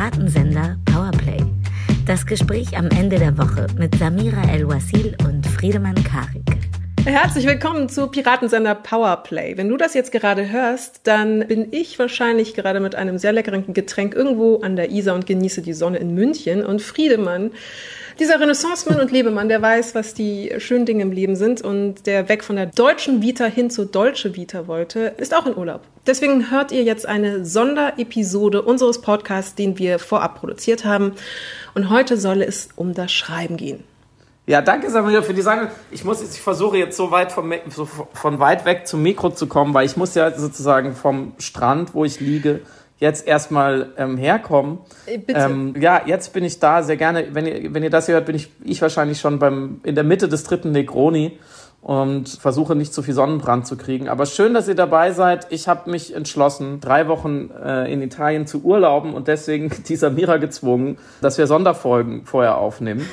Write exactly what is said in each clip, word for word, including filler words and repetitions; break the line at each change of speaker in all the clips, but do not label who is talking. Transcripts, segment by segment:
Piratensender Powerplay. Das Gespräch am Ende der Woche mit Samira El-Wasil und Friedemann Karik.
Herzlich willkommen zu Piratensender Powerplay. Wenn du das jetzt gerade hörst, dann bin ich wahrscheinlich gerade mit einem sehr leckeren Getränk irgendwo an der Isar und genieße die Sonne in München. Und Friedemann, dieser Renaissancemann und Lebemann, der weiß, was die schönen Dinge im Leben sind und der weg von der deutschen Vita hin zur Dolce Vita wollte, ist auch in Urlaub. Deswegen hört ihr jetzt eine Sonderepisode unseres Podcasts, den wir vorab produziert haben. Und heute soll es um das Schreiben gehen.
Ja, danke Samira für die Sache. Ich muss, ich versuche jetzt so weit vom, so von weit weg zum Mikro zu kommen, weil ich muss ja sozusagen vom Strand, wo ich liege, jetzt erstmal ähm, herkommen.
Bitte.
Ähm, ja, jetzt bin ich da, sehr gerne. Wenn ihr, wenn ihr das hier hört, bin ich, ich wahrscheinlich schon beim, in der Mitte des dritten Negroni und versuche nicht zu viel Sonnenbrand zu kriegen. Aber schön, dass ihr dabei seid. Ich habe mich entschlossen, drei Wochen äh, in Italien zu urlauben und deswegen die Samira gezwungen, dass wir Sonderfolgen vorher aufnehmen.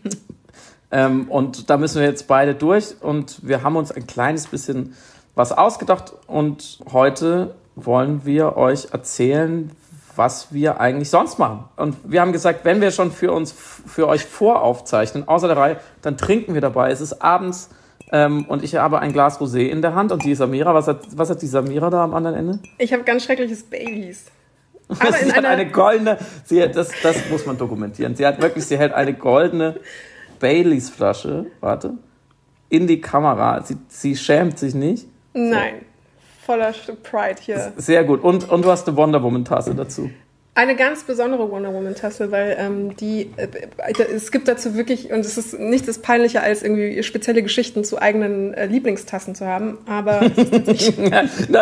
Ähm, und da müssen wir jetzt beide durch und wir haben uns ein kleines bisschen was ausgedacht und heute wollen wir euch erzählen, was wir eigentlich sonst machen. Und wir haben gesagt, wenn wir schon für uns, für euch voraufzeichnen, außer der Reihe, dann trinken wir dabei. Es ist abends ähm, und ich habe ein Glas Rosé in der Hand und die Samira, was hat, was hat die Samira da am anderen Ende?
Ich habe ganz schreckliches Baileys.
Aber sie in hat eine goldene, sie, das, das muss man dokumentieren. Sie hat wirklich, sie hält eine goldene Baileys-Flasche, warte, in die Kamera. Sie, sie schämt sich nicht.
Nein, so. Voller Pride hier.
Sehr gut. Und, und du hast eine Wonder Woman-Tasse dazu.
Eine ganz besondere Wonder Woman-Tasse, weil ähm, die, äh, es gibt dazu wirklich, und es ist nichts ist peinlicher, als irgendwie spezielle Geschichten zu eigenen äh, Lieblingstassen zu haben, aber es ist tatsächlich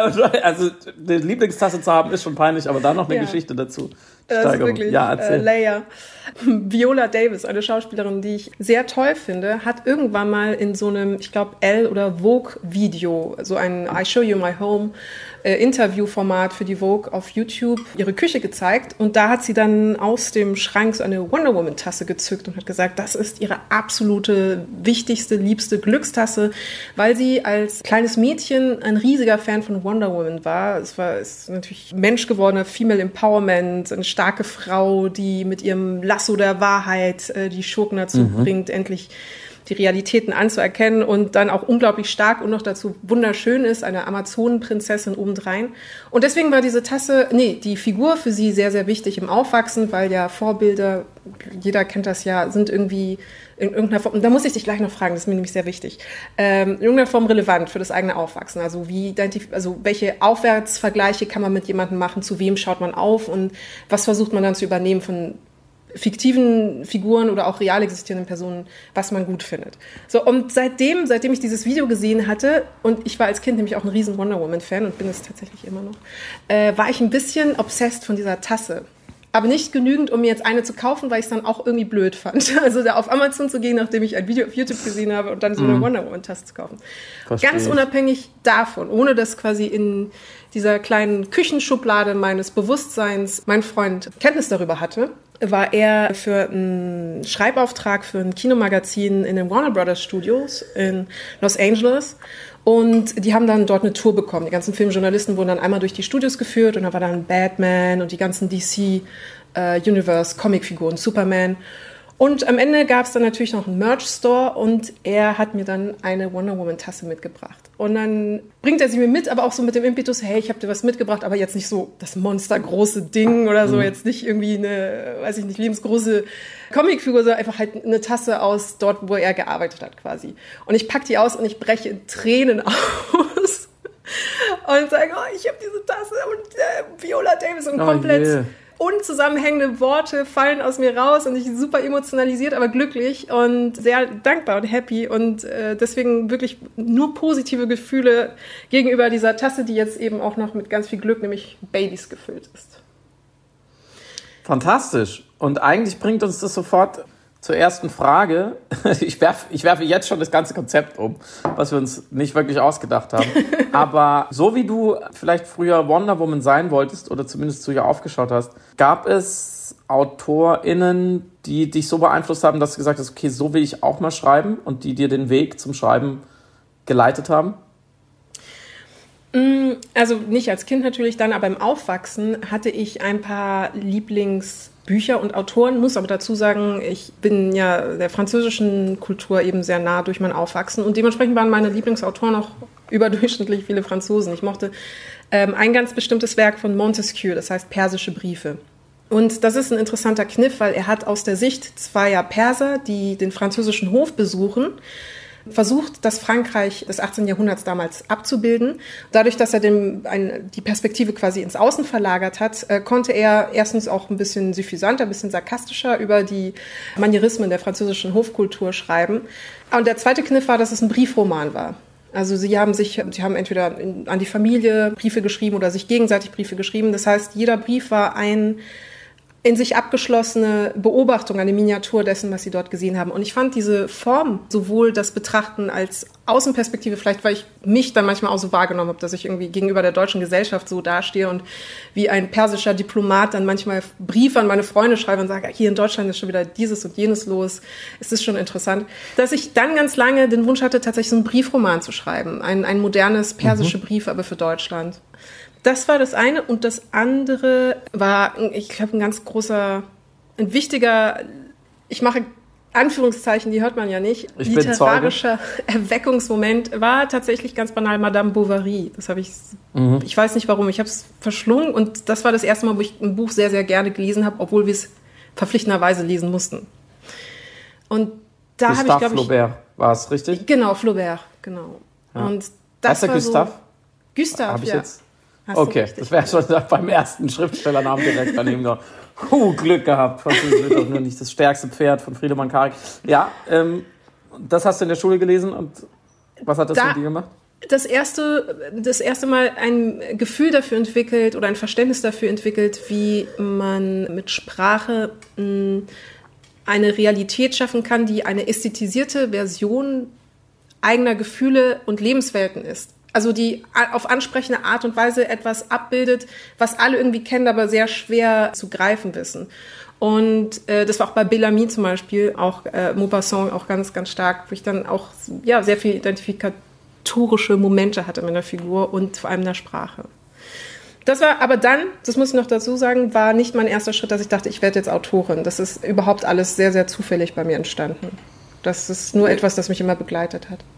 also eine Lieblingstasse zu haben ist schon peinlich, aber da noch eine
ja.
Geschichte dazu.
Das ist wirklich
ja, erzähl.
Äh, Layer. Viola Davis, eine Schauspielerin, die ich sehr toll finde, hat irgendwann mal in so einem, ich glaube, Elle oder Vogue-Video, so ein I Show You My Home äh, Interviewformat für die Vogue auf YouTube, ihre Küche gezeigt. Und da hat sie dann aus dem Schrank so eine Wonder Woman-Tasse gezückt und hat gesagt, das ist ihre absolute, wichtigste, liebste Glückstasse, weil sie als kleines Mädchen ein riesiger Fan von Wonder Woman war. Es war ist natürlich menschgewordener Female Empowerment, eine starke Frau, die mit ihrem Lasso der Wahrheit äh, die Schurken dazu mhm. bringt, endlich die Realitäten anzuerkennen und dann auch unglaublich stark und noch dazu wunderschön ist, eine Amazonenprinzessin obendrein. Und deswegen war diese Tasse, nee, die Figur für sie sehr, sehr wichtig im Aufwachsen, weil ja Vorbilder, jeder kennt das ja, sind irgendwie in irgendeiner Form, und da muss ich dich gleich noch fragen, das ist mir nämlich sehr wichtig, ähm, in irgendeiner Form relevant für das eigene Aufwachsen. Also wie identif- also welche Aufwärtsvergleiche kann man mit jemandem machen, zu wem schaut man auf und was versucht man dann zu übernehmen von fiktiven Figuren oder auch real existierenden Personen, was man gut findet. So, und seitdem, seitdem ich dieses Video gesehen hatte, und ich war als Kind nämlich auch ein riesen Wonder Woman-Fan und bin es tatsächlich immer noch, äh, war ich ein bisschen obsessed von dieser Tasse. Aber nicht genügend, um mir jetzt eine zu kaufen, weil ich es dann auch irgendwie blöd fand. Also da auf Amazon zu gehen, nachdem ich ein Video auf YouTube gesehen habe und dann so eine mm. Wonder Woman-Tasse zu kaufen. Verstehe. Ganz unabhängig davon, ohne dass quasi in dieser kleinen Küchenschublade meines Bewusstseins mein Freund Kenntnis darüber hatte, war er für einen Schreibauftrag für ein Kinomagazin in den Warner Brothers Studios in Los Angeles. Und die haben dann dort eine Tour bekommen. Die ganzen Filmjournalisten wurden dann einmal durch die Studios geführt und da war dann Batman und die ganzen D C äh, Universe Comicfiguren, Superman. Und am Ende gab es dann natürlich noch einen Merch-Store und er hat mir dann eine Wonder Woman-Tasse mitgebracht. Und dann bringt er sie mir mit, aber auch so mit dem Impetus, hey, ich habe dir was mitgebracht, aber jetzt nicht so das monstergroße Ding oder so, mhm. jetzt nicht irgendwie eine, weiß ich nicht, lebensgroße Comicfigur, sondern einfach halt eine Tasse aus dort, wo er gearbeitet hat quasi. Und ich pack die aus und ich breche in Tränen aus und sage, oh, ich habe diese Tasse und äh, Viola Davis und oh komplett... Yeah. Unzusammenhängende Worte fallen aus mir raus und ich bin super emotionalisiert, aber glücklich und sehr dankbar und happy und äh, deswegen wirklich nur positive Gefühle gegenüber dieser Tasse, die jetzt eben auch noch mit ganz viel Glück, nämlich Baileys, gefüllt ist.
Fantastisch. Und eigentlich bringt uns das sofort zur ersten Frage. Ich werfe ich werfe jetzt schon das ganze Konzept um, was wir uns nicht wirklich ausgedacht haben. Aber so wie du vielleicht früher Wonder Woman sein wolltest oder zumindest zu ihr aufgeschaut hast, gab es AutorInnen, die dich so beeinflusst haben, dass du gesagt hast, okay, so will ich auch mal schreiben und die dir den Weg zum Schreiben geleitet haben?
Also nicht als Kind natürlich dann, aber im Aufwachsen hatte ich ein paar Lieblings- Bücher und Autoren, muss aber dazu sagen, ich bin ja der französischen Kultur eben sehr nah durch mein Aufwachsen und dementsprechend waren meine Lieblingsautoren auch überdurchschnittlich viele Franzosen. Ich mochte ähm, ein ganz bestimmtes Werk von Montesquieu, das heißt Persische Briefe. Und das ist ein interessanter Kniff, weil er hat aus der Sicht zweier Perser, die den französischen Hof besuchen, versucht, das Frankreich des achtzehnten Jahrhunderts damals abzubilden. Dadurch, dass er dem, ein, die Perspektive quasi ins Außen verlagert hat, äh, konnte er erstens auch ein bisschen suffisanter, ein bisschen sarkastischer über die Manierismen der französischen Hofkultur schreiben. Und der zweite Kniff war, dass es ein Briefroman war. Also sie haben sich, sie haben entweder in, an die Familie Briefe geschrieben oder sich gegenseitig Briefe geschrieben. Das heißt, jeder Brief war ein in sich abgeschlossene Beobachtung, eine Miniatur dessen, was sie dort gesehen haben. Und ich fand diese Form, sowohl das Betrachten als Außenperspektive, vielleicht weil ich mich dann manchmal auch so wahrgenommen habe, dass ich irgendwie gegenüber der deutschen Gesellschaft so dastehe und wie ein persischer Diplomat dann manchmal Briefe an meine Freunde schreibe und sage, hier in Deutschland ist schon wieder dieses und jenes los. Es ist schon interessant. Dass ich dann ganz lange den Wunsch hatte, tatsächlich so einen Briefroman zu schreiben. Ein, ein modernes persische mhm. Brief, aber für Deutschland. Das war das eine und das andere war, ich glaube, ein ganz großer, ein wichtiger, ich mache Anführungszeichen, die hört man ja nicht,
ich
literarischer Erweckungsmoment war tatsächlich ganz banal Madame Bovary. Das habe ich, mhm. ich weiß nicht warum, ich habe es verschlungen und das war das erste Mal, wo ich ein Buch sehr, sehr gerne gelesen habe, obwohl wir es verpflichtenderweise lesen mussten. Und da habe ich, glaube ich...
Flaubert war es, richtig?
Genau, Flaubert, genau.
Ja.
Und das
war
Gustave?
So,
Gustav,
hab ich
ja.
Jetzt? Okay, das wäre schon beim ersten Schriftstellernamen direkt daneben noch. Huh, Glück gehabt. Das wird doch nur nicht das stärkste Pferd von Friedemann Karik. Ja, ähm, das hast du in der Schule gelesen und was hat das da, mit dir gemacht?
Das erste, das erste Mal ein Gefühl dafür entwickelt oder ein Verständnis dafür entwickelt, wie man mit Sprache mh, eine Realität schaffen kann, die eine ästhetisierte Version eigener Gefühle und Lebenswelten ist. Also die auf ansprechende Art und Weise etwas abbildet, was alle irgendwie kennen, aber sehr schwer zu greifen wissen. Und äh, das war auch bei Bellamy zum Beispiel, auch äh, Maupassant auch ganz, ganz stark, wo ich dann auch ja, sehr viel identifikatorische Momente hatte mit der Figur und vor allem der Sprache. Das war aber dann, das muss ich noch dazu sagen, war nicht mein erster Schritt, dass ich dachte, ich werde jetzt Autorin. Das ist überhaupt alles sehr, sehr zufällig bei mir entstanden. Das ist nur etwas, das mich immer begleitet hat.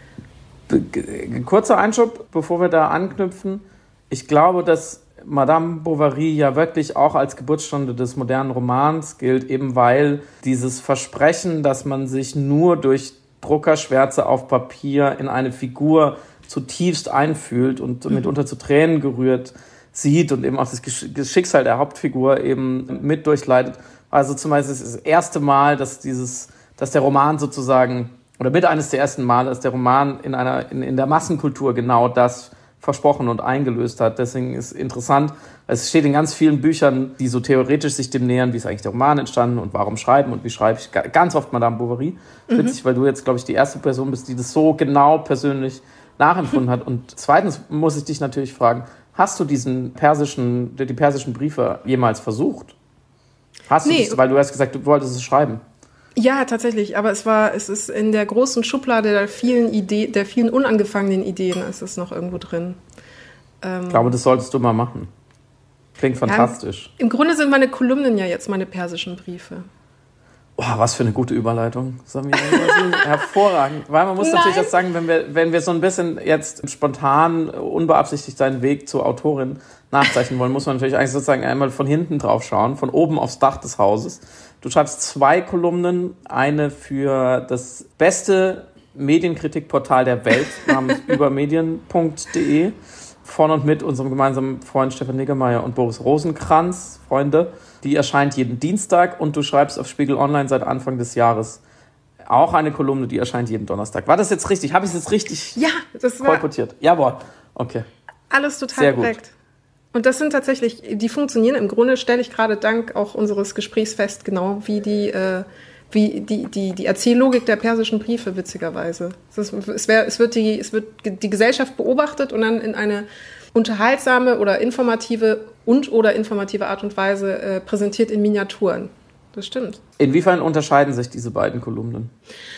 Kurzer Einschub, bevor wir da anknüpfen. Ich glaube, dass Madame Bovary ja wirklich auch als Geburtsstunde des modernen Romans gilt, eben weil dieses Versprechen, dass man sich nur durch Druckerschwärze auf Papier in eine Figur zutiefst einfühlt und mhm. mitunter zu Tränen gerührt sieht und eben auch das Schicksal der Hauptfigur eben mit durchleidet. Also zum Beispiel das erste Mal, dass dieses, dass der Roman sozusagen oder mit eines der ersten Male, dass der Roman in einer in, in der Massenkultur genau das versprochen und eingelöst hat. Deswegen ist interessant, es steht in ganz vielen Büchern, die so theoretisch sich dem nähern, wie ist eigentlich der Roman entstanden und warum schreiben und wie schreibe ich. Ganz oft Madame Bovary. Mhm. Witzig, weil du jetzt, glaube ich, die erste Person bist, die das so genau persönlich nachempfunden hat. Und zweitens muss ich dich natürlich fragen, hast du diesen persischen, die persischen Briefe jemals versucht? Hast nee. du das, weil du hast gesagt, du wolltest es schreiben.
Ja, tatsächlich, aber es war, es ist in der großen Schublade der vielen Ideen, der vielen unangefangenen Ideen ist es noch irgendwo drin. Ähm,
ich glaube, das solltest du mal machen. Klingt fantastisch.
Ja, im Grunde sind meine Kolumnen ja jetzt meine persischen Briefe.
Oh, was für eine gute Überleitung, Samira. Hervorragend. Weil man muss Nein. natürlich auch sagen, wenn wir, wenn wir so ein bisschen jetzt spontan, unbeabsichtigt seinen Weg zur Autorin nachzeichnen wollen, muss man natürlich eigentlich sozusagen einmal von hinten drauf schauen, von oben aufs Dach des Hauses. Du schreibst zwei Kolumnen, eine für das beste Medienkritikportal der Welt namens übermedien punkt de von und mit unserem gemeinsamen Freund Stefan Niggemeier und Boris Rosenkranz, Freunde. Die erscheint jeden Dienstag und du schreibst auf Spiegel Online seit Anfang des Jahres auch eine Kolumne, die erscheint jeden Donnerstag. War das jetzt richtig? Habe ich es jetzt richtig
ja, das war
kolportiert? Jawohl, okay.
Alles total korrekt. Und das sind tatsächlich, die funktionieren. Im Grunde stelle ich gerade dank auch unseres Gesprächs fest, genau wie die, äh, wie die, die, die Erzähllogik der persischen Briefe, witzigerweise. Es, ist, es, wär, es, wird die, es wird die Gesellschaft beobachtet und dann in eine unterhaltsame oder informative und oder informative Art und Weise äh, präsentiert in Miniaturen. Das stimmt.
Inwiefern unterscheiden sich diese beiden Kolumnen?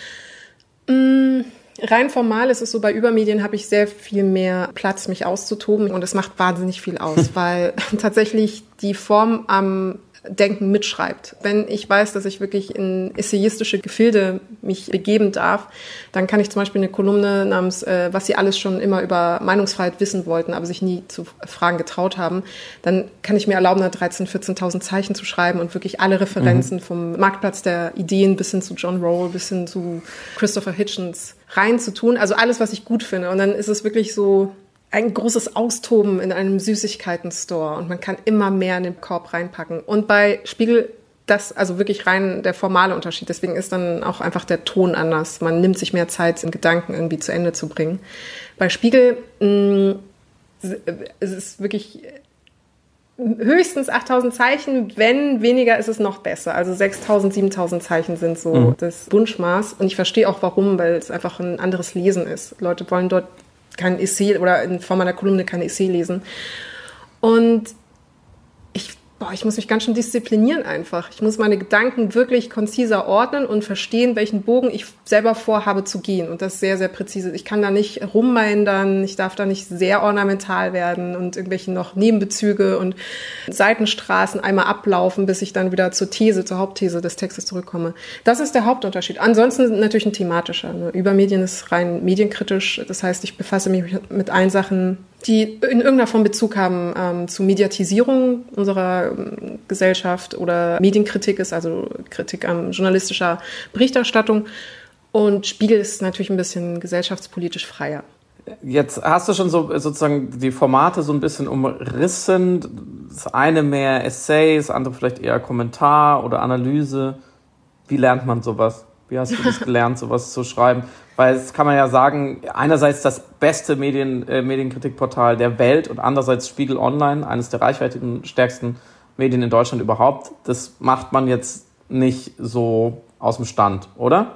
Mmh. Rein formal ist es so, bei Übermedien habe ich sehr viel mehr Platz, mich auszutoben und es macht wahnsinnig viel aus, weil tatsächlich die Form am Denken mitschreibt. Wenn ich weiß, dass ich wirklich in essayistische Gefilde mich begeben darf, dann kann ich zum Beispiel eine Kolumne namens, äh, was Sie alles schon immer über Meinungsfreiheit wissen wollten, aber sich nie zu fragen getraut haben, dann kann ich mir erlauben, da dreizehn-, vierzehntausend Zeichen zu schreiben und wirklich alle Referenzen mhm. vom Marktplatz der Ideen bis hin zu John Rawls, bis hin zu Christopher Hitchens reinzutun. Also alles, was ich gut finde. Und dann ist es wirklich so ein großes Austoben in einem Süßigkeiten-Store und man kann immer mehr in den Korb reinpacken. Und bei Spiegel, das also wirklich rein der formale Unterschied. Deswegen ist dann auch einfach der Ton anders. Man nimmt sich mehr Zeit, den Gedanken irgendwie zu Ende zu bringen. Bei Spiegel mh, es ist wirklich höchstens achttausend Zeichen, wenn weniger ist es noch besser. Also sechstausend, siebentausend Zeichen sind so mhm. das Wunschmaß. Und ich verstehe auch warum, weil es einfach ein anderes Lesen ist. Leute wollen dort kein Essay oder in Form einer Kolumne kein Essay lesen. Und ich, boah, ich muss mich ganz schön disziplinieren einfach. Ich muss meine Gedanken wirklich konziser ordnen und verstehen, welchen Bogen ich selber vorhabe zu gehen. Und das sehr, sehr präzise. Ich kann da nicht rummeindern, ich darf da nicht sehr ornamental werden und irgendwelche noch Nebenbezüge und Seitenstraßen einmal ablaufen, bis ich dann wieder zur These, zur Hauptthese des Textes zurückkomme. Das ist der Hauptunterschied. Ansonsten natürlich ein thematischer. Ne? Übermedien ist rein medienkritisch. Das heißt, ich befasse mich mit allen Sachen, die in irgendeiner Form Bezug haben ähm, zu Mediatisierung unserer ähm, Gesellschaft oder Medienkritik ist, also Kritik an journalistischer Berichterstattung. Und Spiegel ist natürlich ein bisschen gesellschaftspolitisch freier.
Jetzt hast du schon so sozusagen die Formate so ein bisschen umrissen. Das eine mehr Essay, das andere vielleicht eher Kommentar oder Analyse. Wie lernt man sowas? Wie hast du das gelernt, sowas zu schreiben? Weil das kann man ja sagen, einerseits das beste Medien, äh, Medienkritikportal der Welt und andererseits Spiegel Online, eines der reichweitigen, stärksten Medien in Deutschland überhaupt. Das macht man jetzt nicht so aus dem Stand, oder?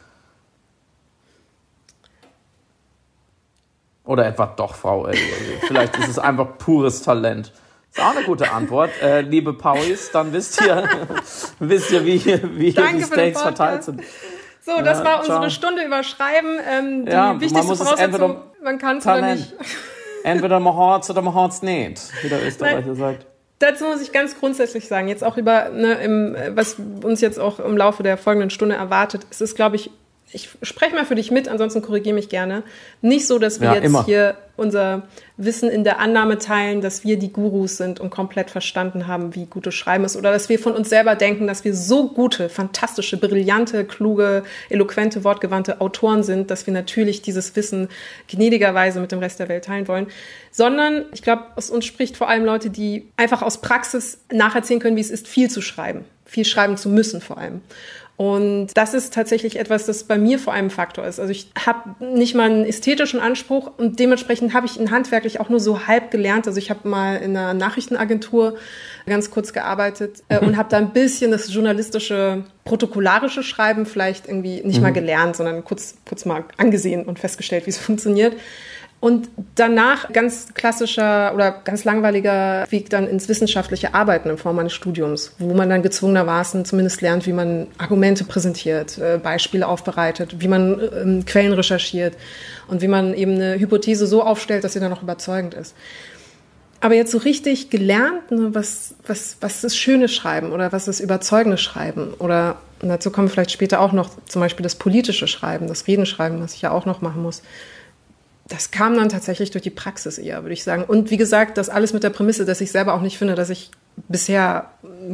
Oder etwa doch, Frau Elli. Vielleicht ist es einfach pures Talent. Das ist auch eine gute Antwort. Äh, liebe Pauis, dann wisst ihr, wisst ihr wie, wie hier die Stakes verteilt sind.
So, das ja, war unsere ciao. Stunde überschreiben. Ähm, die
ja,
wichtigste Voraussetzung, man kann es oder nicht.
Entweder man hört's oder man hört's nicht, wie der Österreicher sagt.
Dazu muss ich ganz grundsätzlich sagen, jetzt auch über, ne, im, was uns jetzt auch im Laufe der folgenden Stunde erwartet, es ist, glaube ich, ich spreche mal für dich mit, ansonsten korrigiere mich gerne. Nicht so, dass wir ja, jetzt immer. hier unser Wissen in der Annahme teilen, dass wir die Gurus sind und komplett verstanden haben, wie gutes Schreiben ist. Oder dass wir von uns selber denken, dass wir so gute, fantastische, brillante, kluge, eloquente, wortgewandte Autoren sind, dass wir natürlich dieses Wissen gnädigerweise mit dem Rest der Welt teilen wollen. Sondern, ich glaube, aus uns spricht vor allem Leute, die einfach aus Praxis nacherzählen können, wie es ist, viel zu schreiben. Viel schreiben zu müssen vor allem. Und das ist tatsächlich etwas, das bei mir vor allem ein Faktor ist. Also ich habe nicht mal einen ästhetischen Anspruch und dementsprechend habe ich ihn handwerklich auch nur so halb gelernt. Also ich habe mal in einer Nachrichtenagentur ganz kurz gearbeitet äh, und habe da ein bisschen das journalistische, protokollarische Schreiben vielleicht irgendwie nicht mhm. mal gelernt, sondern kurz, kurz mal angesehen und festgestellt, wie es funktioniert. Und danach ganz klassischer oder ganz langweiliger Weg dann ins wissenschaftliche Arbeiten in Form eines Studiums, wo man dann gezwungenermaßen zumindest lernt, wie man Argumente präsentiert, äh, Beispiele aufbereitet, wie man ähm, Quellen recherchiert und wie man eben eine Hypothese so aufstellt, dass sie dann auch überzeugend ist. Aber jetzt so richtig gelernt, ne, was, was, was ist schönes Schreiben oder was ist überzeugendes Schreiben oder, und dazu kommen wir vielleicht später auch noch zum Beispiel das politische Schreiben, das Redenschreiben, was ich ja auch noch machen muss. Das kam dann tatsächlich durch die Praxis eher, würde ich sagen. Und wie gesagt, das alles mit der Prämisse, dass ich selber auch nicht finde, dass ich bisher,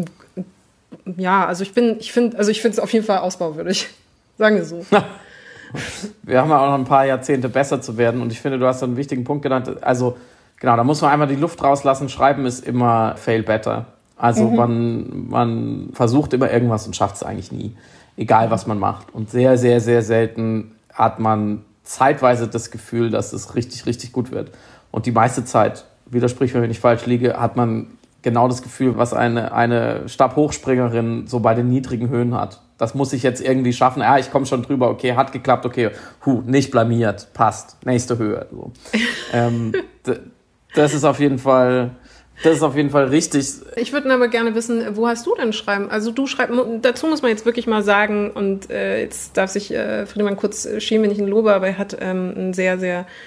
ja, also ich bin, ich finde, also ich finde es auf jeden Fall ausbauwürdig. Sagen wir so.
Wir haben ja auch noch ein paar Jahrzehnte besser zu werden und ich finde, du hast einen wichtigen Punkt genannt. Also, genau, da muss man einmal die Luft rauslassen. Schreiben ist immer fail better. Also, mhm. man, man versucht immer irgendwas und schafft es eigentlich nie. Egal, was man macht. Und sehr, sehr, sehr selten hat man zeitweise das Gefühl, dass es richtig, richtig gut wird. Und die meiste Zeit, widersprich mir, wenn ich falsch liege, hat man genau das Gefühl, was eine, eine Stabhochspringerin so bei den niedrigen Höhen hat. Das muss ich jetzt irgendwie schaffen. Ja, ich komme schon drüber, okay, hat geklappt, okay, hu, nicht blamiert, passt, nächste Höhe. So. ähm, d- das ist auf jeden Fall... Das ist auf jeden Fall richtig.
Ich würde aber gerne wissen, wo hast du denn Schreiben? Also du schreibst, dazu muss man jetzt wirklich mal sagen, und äh, jetzt darf sich äh, Friedemann kurz schämen, wenn ich ihn lobe, aber er hat ähm, einen sehr, sehr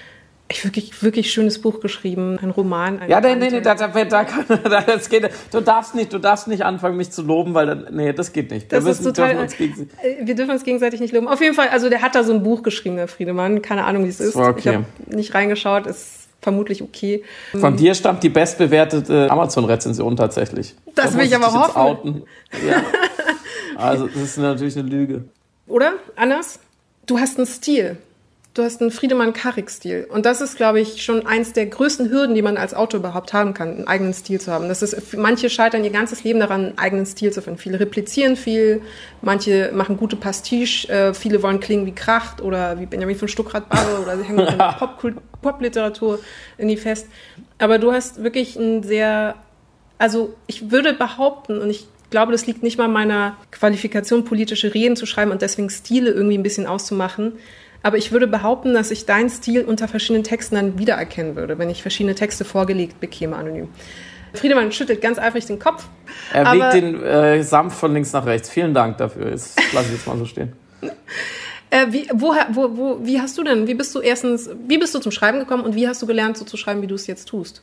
Ich wirklich, wirklich schönes Buch geschrieben, ein Roman. Ein
ja, nee, nee, nee, da, da, da, da, das geht, du darfst nicht, du darfst nicht anfangen, mich zu loben, weil dann, nee, das geht nicht.
Das
wir,
ist total,
dürfen uns gegen,
wir dürfen uns gegenseitig nicht loben. Auf jeden Fall, also der hat da so ein Buch geschrieben, der Friedemann. Keine Ahnung, wie es ist.
Okay.
Ich habe nicht reingeschaut, ist vermutlich okay.
Von dir stammt die bestbewertete Amazon-Rezension tatsächlich.
Das da will ich aber hoffen.
Outen. Ja. Also das ist natürlich eine Lüge.
Oder, Anders? Du hast einen Stil. Du hast einen Friedemann-Karik-Stil. Und das ist, glaube ich, schon eins der größten Hürden, die man als Autor überhaupt haben kann, einen eigenen Stil zu haben. Das ist, manche scheitern ihr ganzes Leben daran, einen eigenen Stil zu finden. Viele replizieren viel, manche machen gute Pastiche, äh, viele wollen klingen wie Kracht oder wie Benjamin von Stuckrad-Barre oder sie hängen mit der Pop-Literatur irgendwie fest. Aber du hast wirklich ein sehr, also ich würde behaupten, und ich Ich glaube, das liegt nicht mal meiner Qualifikation, politische Reden zu schreiben und deswegen Stile irgendwie ein bisschen auszumachen. Aber ich würde behaupten, dass ich deinen Stil unter verschiedenen Texten dann wiedererkennen würde, wenn ich verschiedene Texte vorgelegt bekäme, anonym. Friedemann schüttelt ganz eifrig den Kopf.
Er wiegt den äh, sanft von links nach rechts. Vielen Dank dafür. Das lasse ich jetzt mal so stehen.
äh, wie, wo, wo, wo, wie hast du denn, wie bist du erstens, wie bist du zum Schreiben gekommen und wie hast du gelernt, so zu schreiben, wie du es jetzt tust?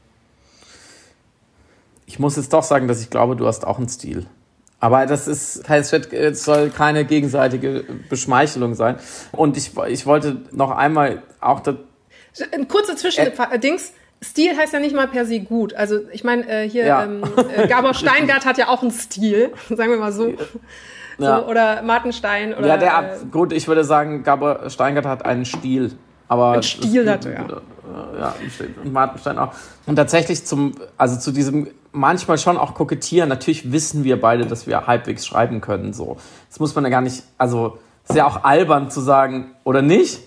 Ich muss jetzt doch sagen, dass ich glaube, du hast auch einen Stil. Aber das ist, es, wird, es soll keine gegenseitige Beschmeichelung sein. Und ich, ich wollte noch einmal auch... Das,
Ein kurzer Zwischendings. Stil heißt ja nicht mal per se gut. Also ich meine, äh, hier
ja.
ähm, äh, Gabor Steingart hat ja auch einen Stil, sagen wir mal so.
Ja.
so oder Martin Stein. Oder,
ja, der,
äh,
gut, ich würde sagen, Gabor Steingart hat einen Stil. Aber
ein Stil hat er, ja.
Ja, und Martin Stein auch. Und tatsächlich zum, also zu diesem manchmal schon auch kokettieren. Natürlich wissen wir beide, dass wir halbwegs schreiben können. So, das muss man ja gar nicht. Also ist ja auch albern zu sagen, oder nicht?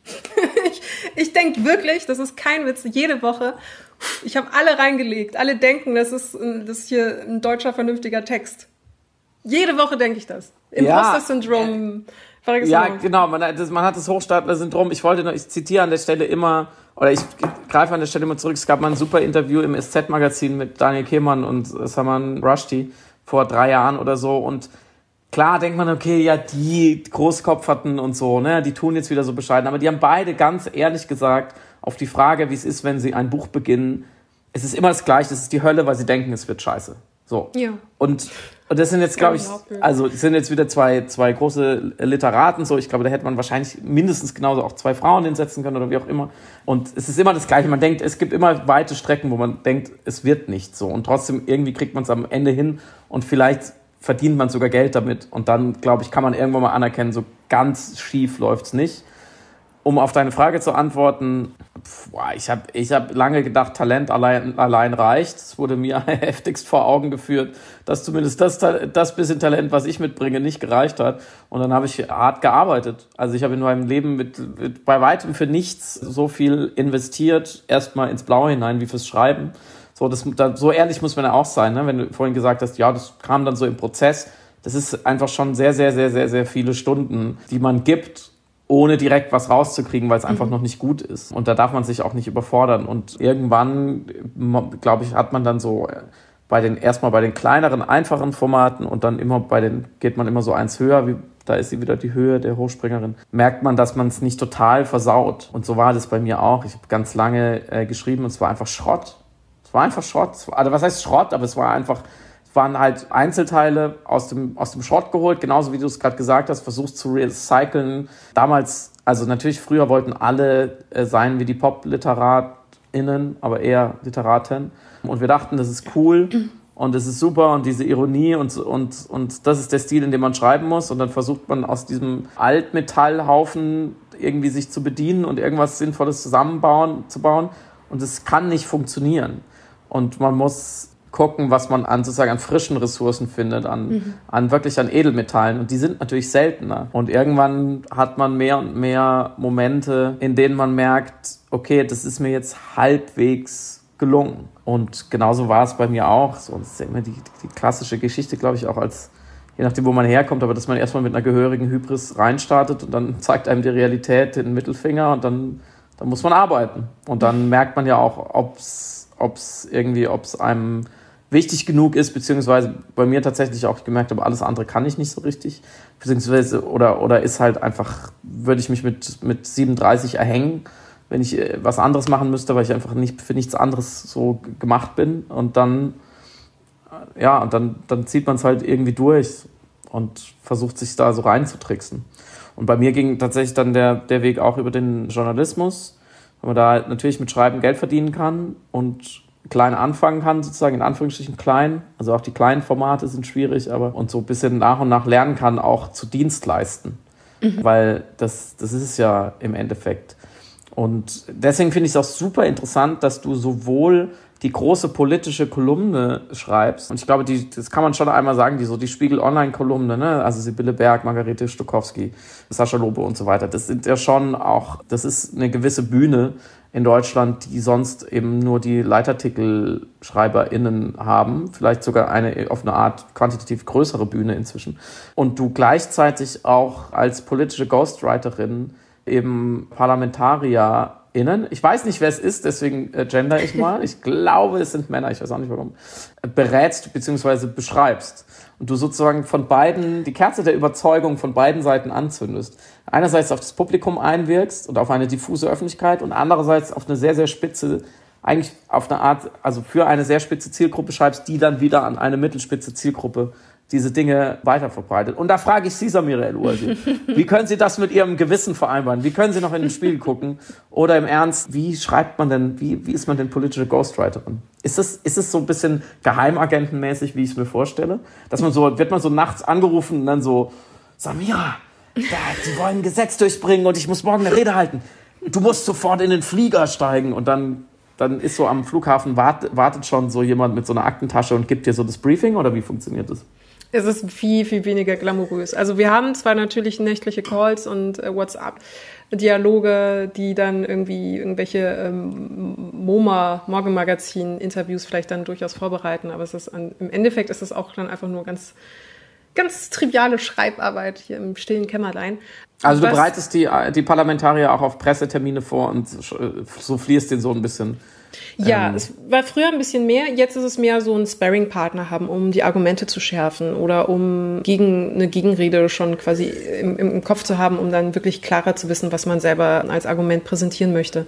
ich ich denke wirklich, das ist kein Witz. Jede Woche, ich habe alle reingelegt. Alle denken, das ist, das ist hier ein deutscher vernünftiger Text. Jede Woche denke ich das. Imposter-Syndrom.
Ja, ja, genau. Man, das, man hat das Hochstapler-Syndrom. Ich wollte noch, ich zitiere an der Stelle immer, oder ich greife an der Stelle immer zurück. Es gab mal ein super Interview im S Z-Magazin mit Daniel Kehlmann und Salman Rushdie vor drei Jahren oder so. Und klar denkt man, okay, ja, die Großkopferten und so, ne, die tun jetzt wieder so bescheiden. Aber die haben beide ganz ehrlich gesagt, auf die Frage, wie es ist, wenn sie ein Buch beginnen, es ist immer das Gleiche, es ist die Hölle, weil sie denken, es wird scheiße. So. Ja. Und, und das sind jetzt, glaube ich, also es sind jetzt wieder zwei, zwei große Literaten, so. Ich glaube, da hätte man wahrscheinlich mindestens genauso auch zwei Frauen hinsetzen können oder wie auch immer. Und es ist immer das Gleiche. Man denkt, es gibt immer weite Strecken, wo man denkt, es wird nicht so. Und trotzdem irgendwie kriegt man es am Ende hin und vielleicht verdient man sogar Geld damit. Und dann, glaube ich, kann man irgendwann mal anerkennen, so ganz schief läuft's nicht. Um auf deine Frage zu antworten, boah, ich habe ich hab lange gedacht, Talent allein, allein reicht. Es wurde mir heftigst vor Augen geführt, dass zumindest das, das bisschen Talent, was ich mitbringe, nicht gereicht hat. Und dann habe ich hart gearbeitet. Also ich habe in meinem Leben mit, mit bei weitem für nichts so viel investiert, erstmal ins Blaue hinein wie fürs Schreiben. So, das, da, so ehrlich muss man ja auch sein, ne? Wenn du vorhin gesagt hast, ja, das kam dann so im Prozess. Das ist einfach schon sehr, sehr, sehr, sehr, sehr viele Stunden, die man gibt, ohne direkt was rauszukriegen, weil es einfach mhm. noch nicht gut ist. Und da darf man sich auch nicht überfordern. Und irgendwann, glaube ich, hat man dann so bei den, erstmal bei den kleineren, einfachen Formaten und dann immer bei den, geht man immer so eins höher, wie, da ist sie wieder die Höhe der Hochspringerin, merkt man, dass man es nicht total versaut. Und so war das bei mir auch. Ich habe ganz lange äh, geschrieben und es war einfach Schrott. Es war einfach Schrott. Also was heißt Schrott? Aber es war einfach, es waren halt Einzelteile aus dem, aus dem Schrott geholt, genauso wie du es gerade gesagt hast, versuchst zu recyceln. Damals, also natürlich früher wollten alle äh, sein wie die Pop-LiteratInnen, aber eher Literaten. Und wir dachten, das ist cool und das ist super und diese Ironie und, und, und das ist der Stil, in dem man schreiben muss. Und dann versucht man aus diesem Altmetallhaufen irgendwie sich zu bedienen und irgendwas Sinnvolles zusammenbauen, zu bauen. Und es kann nicht funktionieren. Und man muss gucken, was man an sozusagen an frischen Ressourcen findet, an, mhm. an wirklich an Edelmetallen. Und die sind natürlich seltener. Und irgendwann hat man mehr und mehr Momente, in denen man merkt, okay, das ist mir jetzt halbwegs gelungen. Und genauso war es bei mir auch. So, das ist ja immer die, die klassische Geschichte, glaube ich, auch als, je nachdem, wo man herkommt, aber dass man erstmal mit einer gehörigen Hybris reinstartet und dann zeigt einem die Realität den Mittelfinger und dann, dann muss man arbeiten. Und dann merkt man ja auch, ob's ob es irgendwie, ob es einem wichtig genug ist, beziehungsweise bei mir tatsächlich auch gemerkt habe, alles andere kann ich nicht so richtig, beziehungsweise oder, oder ist halt einfach, würde ich mich mit, mit siebenunddreißig erhängen, wenn ich was anderes machen müsste, weil ich einfach nicht für nichts anderes so gemacht bin. Und dann, ja, und dann, dann zieht man es halt irgendwie durch und versucht sich da so reinzutricksen. Und bei mir ging tatsächlich dann der, der Weg auch über den Journalismus, weil man da halt natürlich mit Schreiben Geld verdienen kann und klein anfangen kann, sozusagen in Anführungsstrichen klein. Also auch die kleinen Formate sind schwierig, aber und so ein bisschen nach und nach lernen kann, auch zu Dienst leisten. Mhm. Weil das, das ist es ja im Endeffekt. Und deswegen finde ich es auch super interessant, dass du sowohl die große politische Kolumne schreibst. Und ich glaube, die, das kann man schon einmal sagen, die so die Spiegel-Online-Kolumne, ne? Also Sibylle Berg, Margarete Stokowski, Sascha Lobe und so weiter. Das sind ja schon auch, das ist eine gewisse Bühne in Deutschland, die sonst eben nur die LeitartikelschreiberInnen haben. Vielleicht sogar eine auf eine Art quantitativ größere Bühne inzwischen. Und du gleichzeitig auch als politische Ghostwriterin eben ParlamentarierInnen, ich weiß nicht, wer es ist, deswegen äh, gender ich mal, ich glaube, es sind Männer, ich weiß auch nicht warum, äh, berätst bzw. beschreibst und du sozusagen von beiden, die Kerze der Überzeugung von beiden Seiten anzündest. Einerseits auf das Publikum einwirkst und auf eine diffuse Öffentlichkeit und andererseits auf eine sehr, sehr spitze, eigentlich auf eine Art, also für eine sehr spitze Zielgruppe schreibst, die dann wieder an eine mittelspitze Zielgruppe diese Dinge weiterverbreitet. Und da frage ich Sie, Samira El-Ouasil, wie können Sie das mit Ihrem Gewissen vereinbaren? Wie können Sie noch in den Spiegel gucken? Oder im Ernst, wie schreibt man denn, wie, wie ist man denn politische Ghostwriterin? Ist es, ist es so ein bisschen geheimagentenmäßig, wie ich es mir vorstelle? Dass man so, wird man so nachts angerufen und dann so, Samira, da, die wollen ein Gesetz durchbringen und ich muss morgen eine Rede halten. Du musst sofort in den Flieger steigen und dann Dann ist so am Flughafen, wart, wartet schon so jemand mit so einer Aktentasche und gibt dir so das Briefing, oder wie funktioniert das?
Es ist viel, viel weniger glamourös. Also wir haben zwar natürlich nächtliche Calls und äh, WhatsApp-Dialoge, die dann irgendwie irgendwelche ähm, MoMA, Morgenmagazin-Interviews vielleicht dann durchaus vorbereiten, aber es ist an, im Endeffekt ist es auch dann einfach nur ganz, ganz triviale Schreibarbeit hier im stillen Kämmerlein.
Also du bereitest die, die Parlamentarier auch auf Pressetermine vor und so fließt den so ein bisschen.
Ja,
ähm,
es war früher ein bisschen mehr. Jetzt ist es mehr so ein Sparring-Partner haben, um die Argumente zu schärfen oder um gegen eine Gegenrede schon quasi im, im Kopf zu haben, um dann wirklich klarer zu wissen, was man selber als Argument präsentieren möchte.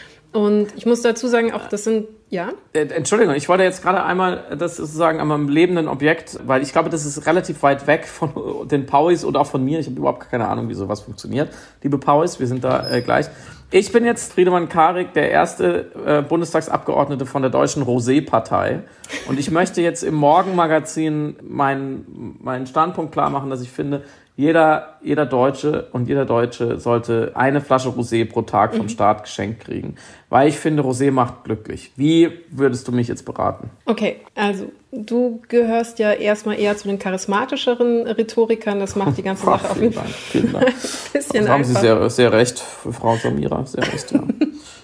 Und ich muss dazu sagen, auch das sind, ja?
Entschuldigung, ich wollte jetzt gerade einmal das sozusagen am lebenden Objekt, weil ich glaube, das ist relativ weit weg von den Pauis oder auch von mir. Ich habe überhaupt keine Ahnung, wie sowas funktioniert. Liebe Pauis, wir sind da äh, gleich. Ich bin jetzt Friedemann Karik, der erste äh, Bundestagsabgeordnete von der deutschen Rosé-Partei. Und ich möchte jetzt im Morgenmagazin meinen, meinen Standpunkt klar machen, dass ich finde, Jeder, jeder Deutsche und jeder Deutsche sollte eine Flasche Rosé pro Tag vom Staat geschenkt kriegen. Weil ich finde, Rosé macht glücklich. Wie würdest du mich jetzt beraten?
Okay, also du gehörst ja erstmal eher zu den charismatischeren Rhetorikern. Das macht die ganze Sache auf jeden Fall ein bisschen
einfacher. Haben Sie sehr, sehr recht, Frau Samira, sehr recht, ja.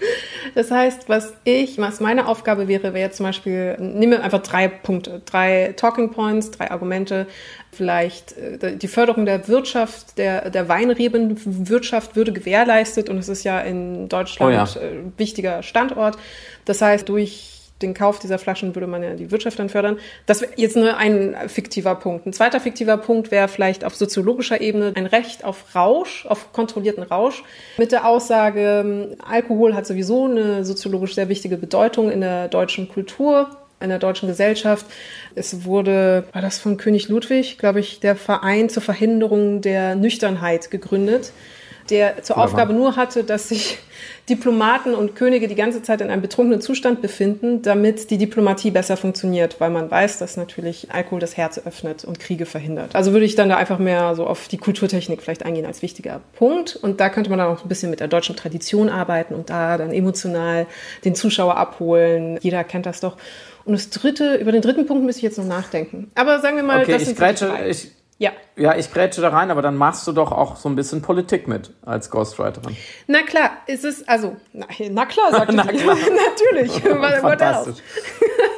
Das heißt, was ich, was meine Aufgabe wäre, wäre zum Beispiel, nehmen wir einfach drei Punkte, drei Talking Points, drei Argumente, vielleicht die Förderung der Wirtschaft, der, der Weinrebenwirtschaft würde gewährleistet und es ist ja in Deutschland oh ja. ein wichtiger Standort. Das heißt, durch den Kauf dieser Flaschen würde man ja die Wirtschaft dann fördern. Das wäre jetzt nur ein fiktiver Punkt. Ein zweiter fiktiver Punkt wäre vielleicht auf soziologischer Ebene ein Recht auf Rausch, auf kontrollierten Rausch, mit der Aussage, Alkohol hat sowieso eine soziologisch sehr wichtige Bedeutung in der deutschen Kultur, in der deutschen Gesellschaft. Es wurde, war das von König Ludwig, glaube ich, der Verein zur Verhinderung der Nüchternheit gegründet, der zur Aufgabe nur hatte, dass sich Diplomaten und Könige die ganze Zeit in einem betrunkenen Zustand befinden, damit die Diplomatie besser funktioniert, weil man weiß, dass natürlich Alkohol das Herz öffnet und Kriege verhindert. Also würde ich dann da einfach mehr so auf die Kulturtechnik vielleicht eingehen als wichtiger Punkt. Und da könnte man dann auch ein bisschen mit der deutschen Tradition arbeiten und da dann emotional den Zuschauer abholen. Jeder kennt das doch. Und das dritte, über den dritten Punkt müsste ich jetzt noch nachdenken. Aber sagen wir mal,
okay,
das
ich
sind
grätsche, ich
Ja.
Ja, ich grätsche da rein, aber dann machst du doch auch so ein bisschen Politik mit als Ghostwriterin.
Na klar, ist es, also, na, na klar, sagt
na
ich.
klar.
Natürlich.
Fantastisch.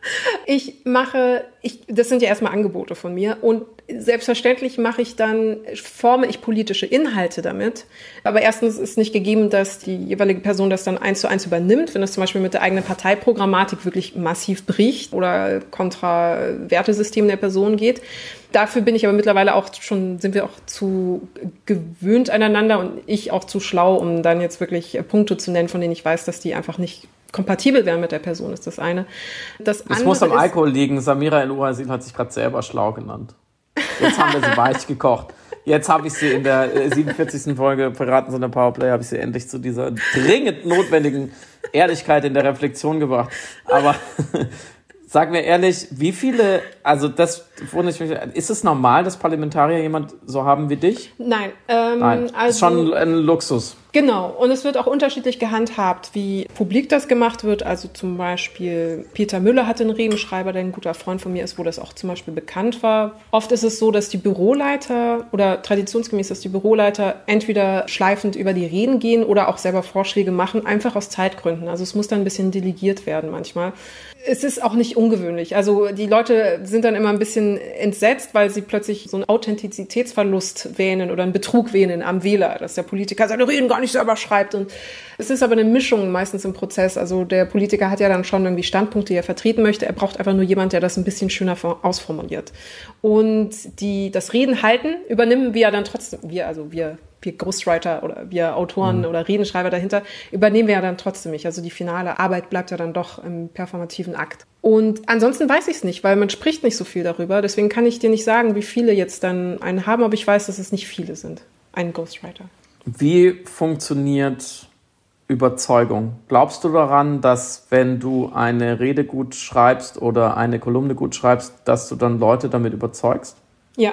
Ich mache, ich, das sind ja erstmal Angebote von mir und selbstverständlich mache ich dann, forme ich politische Inhalte damit. Aber erstens ist nicht gegeben, dass die jeweilige Person das dann eins zu eins übernimmt, wenn das zum Beispiel mit der eigenen Parteiprogrammatik wirklich massiv bricht oder kontra Wertesystem der Person geht. Dafür bin ich aber mittlerweile auch schon, sind wir auch zu gewöhnt aneinander und ich auch zu schlau, um dann jetzt wirklich Punkte zu nennen, von denen ich weiß, dass die einfach nicht kompatibel wären mit der Person, ist das eine. Das,
das muss am Alkohol liegen. Samira El-Ouasil hat sich gerade selber schlau genannt. Jetzt haben wir sie weich gekocht. Jetzt habe ich sie in der siebenundvierzigsten Folge Piraten sind der Powerplay, habe ich sie endlich zu dieser dringend notwendigen Ehrlichkeit in der Reflexion gebracht. Aber sag mir ehrlich, wie viele, also das, ist es normal, dass Parlamentarier jemand so haben wie dich?
Nein. Ähm,
Nein, also, ist schon ein Luxus.
Genau, und es wird auch unterschiedlich gehandhabt, wie publik das gemacht wird. Also zum Beispiel Peter Müller hatte einen Redenschreiber, der ein guter Freund von mir ist, wo das auch zum Beispiel bekannt war. Oft ist es so, dass die Büroleiter oder traditionsgemäß, dass die Büroleiter entweder schleifend über die Reden gehen oder auch selber Vorschläge machen, einfach aus Zeitgründen. Also es muss dann ein bisschen delegiert werden manchmal. Es ist auch nicht ungewöhnlich. Also die Leute sind dann immer ein bisschen entsetzt, weil sie plötzlich so einen Authentizitätsverlust wähnen oder einen Betrug wähnen am Wähler, dass der Politiker seine Reden gar nicht selber schreibt. Und es ist aber eine Mischung meistens im Prozess. Also der Politiker hat ja dann schon irgendwie Standpunkte, die er vertreten möchte. Er braucht einfach nur jemand, der das ein bisschen schöner ausformuliert. Und die das Reden halten übernehmen wir ja dann trotzdem, wir, also wir wir Ghostwriter oder wir Autoren mhm. oder Redenschreiber dahinter, übernehmen wir ja dann trotzdem nicht. Also die finale Arbeit bleibt ja dann doch im performativen Akt. Und ansonsten weiß ich es nicht, weil man spricht nicht so viel darüber. Deswegen kann ich dir nicht sagen, wie viele jetzt dann einen haben, aber ich weiß, dass es nicht viele sind, einen Ghostwriter.
Wie funktioniert Überzeugung? Glaubst du daran, dass wenn du eine Rede gut schreibst oder eine Kolumne gut schreibst, dass du dann Leute damit überzeugst?
Ja.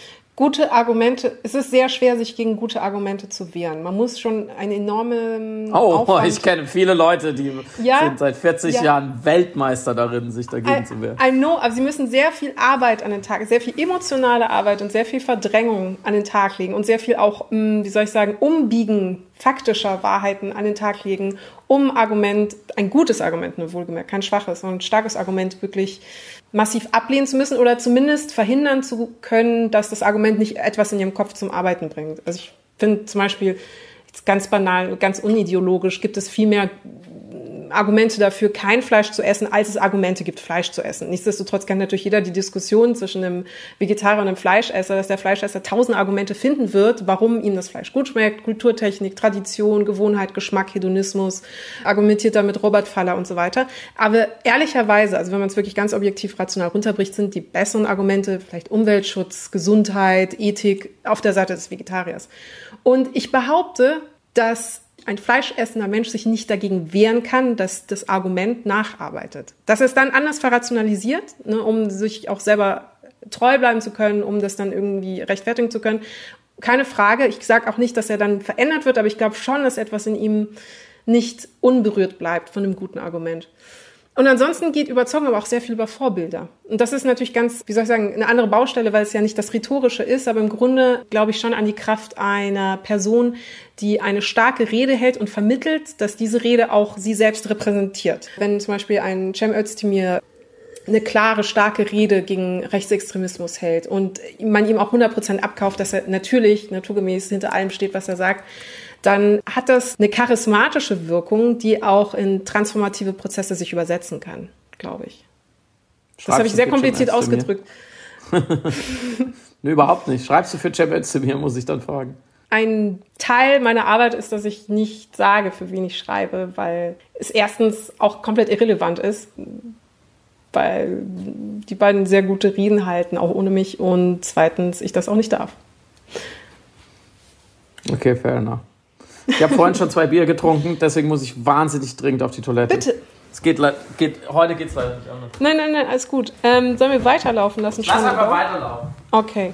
Gute Argumente, es ist sehr schwer, sich gegen gute Argumente zu wehren. Man muss schon eine enorme
Oh,
Aufwand
ich kenne viele Leute, die
ja,
sind seit vierzig ja. Jahren Weltmeister darin, sich dagegen
I,
zu wehren.
I know, aber sie müssen sehr viel Arbeit an den Tag, sehr viel emotionale Arbeit und sehr viel Verdrängung an den Tag legen und sehr viel auch, wie soll ich sagen, Umbiegen faktischer Wahrheiten an den Tag legen, um Argument, ein gutes Argument, nur wohlgemerkt, kein schwaches, sondern ein starkes Argument wirklich massiv ablehnen zu müssen oder zumindest verhindern zu können, dass das Argument nicht etwas in ihrem Kopf zum Arbeiten bringt. Also ich finde zum Beispiel, jetzt ganz banal, ganz unideologisch, gibt es viel mehr Argumente dafür, kein Fleisch zu essen, als es Argumente gibt, Fleisch zu essen. Nichtsdestotrotz kann natürlich jeder die Diskussion zwischen einem Vegetarier und einem Fleischesser, dass der Fleischesser tausend Argumente finden wird, warum ihm das Fleisch gut schmeckt, Kulturtechnik, Tradition, Gewohnheit, Geschmack, Hedonismus, argumentiert damit Robert Faller und so weiter. Aber ehrlicherweise, also wenn man es wirklich ganz objektiv rational runterbricht, sind die besseren Argumente vielleicht Umweltschutz, Gesundheit, Ethik auf der Seite des Vegetariers. Und ich behaupte, dass ein fleischessender Mensch sich nicht dagegen wehren kann, dass das Argument nacharbeitet. Dass er es dann anders verrationalisiert, ne, um sich auch selber treu bleiben zu können, um das dann irgendwie rechtfertigen zu können. Keine Frage. Ich sage auch nicht, dass er dann verändert wird, aber ich glaube schon, dass etwas in ihm nicht unberührt bleibt von einem guten Argument. Und ansonsten geht Überzeugung aber auch sehr viel über Vorbilder. Und das ist natürlich ganz, wie soll ich sagen, eine andere Baustelle, weil es ja nicht das Rhetorische ist, aber im Grunde glaube ich schon an die Kraft einer Person, die eine starke Rede hält und vermittelt, dass diese Rede auch sie selbst repräsentiert. Wenn zum Beispiel ein Cem Özdemir eine klare, starke Rede gegen Rechtsextremismus hält und man ihm auch hundert Prozent abkauft, dass er natürlich, naturgemäß hinter allem steht, was er sagt, dann hat das eine charismatische Wirkung, die auch in transformative Prozesse sich übersetzen kann, glaube ich. Schreibst das habe ich sehr kompliziert ausgedrückt.
Nee, überhaupt nicht. Schreibst du für Cem Özdemir, muss ich dann fragen.
Ein Teil meiner Arbeit ist, dass ich nicht sage, für wen ich schreibe, weil es erstens auch komplett irrelevant ist, weil die beiden sehr gute Reden halten, auch ohne mich, und zweitens ich das auch nicht darf.
Okay, fair enough. Ich habe vorhin schon zwei Bier getrunken, deswegen muss ich wahnsinnig dringend auf die Toilette.
Bitte.
Es geht, geht, heute geht es leider nicht anders.
Nein, nein, nein, alles gut. Ähm, sollen wir weiterlaufen lassen?
Lass einfach weiterlaufen.
Okay.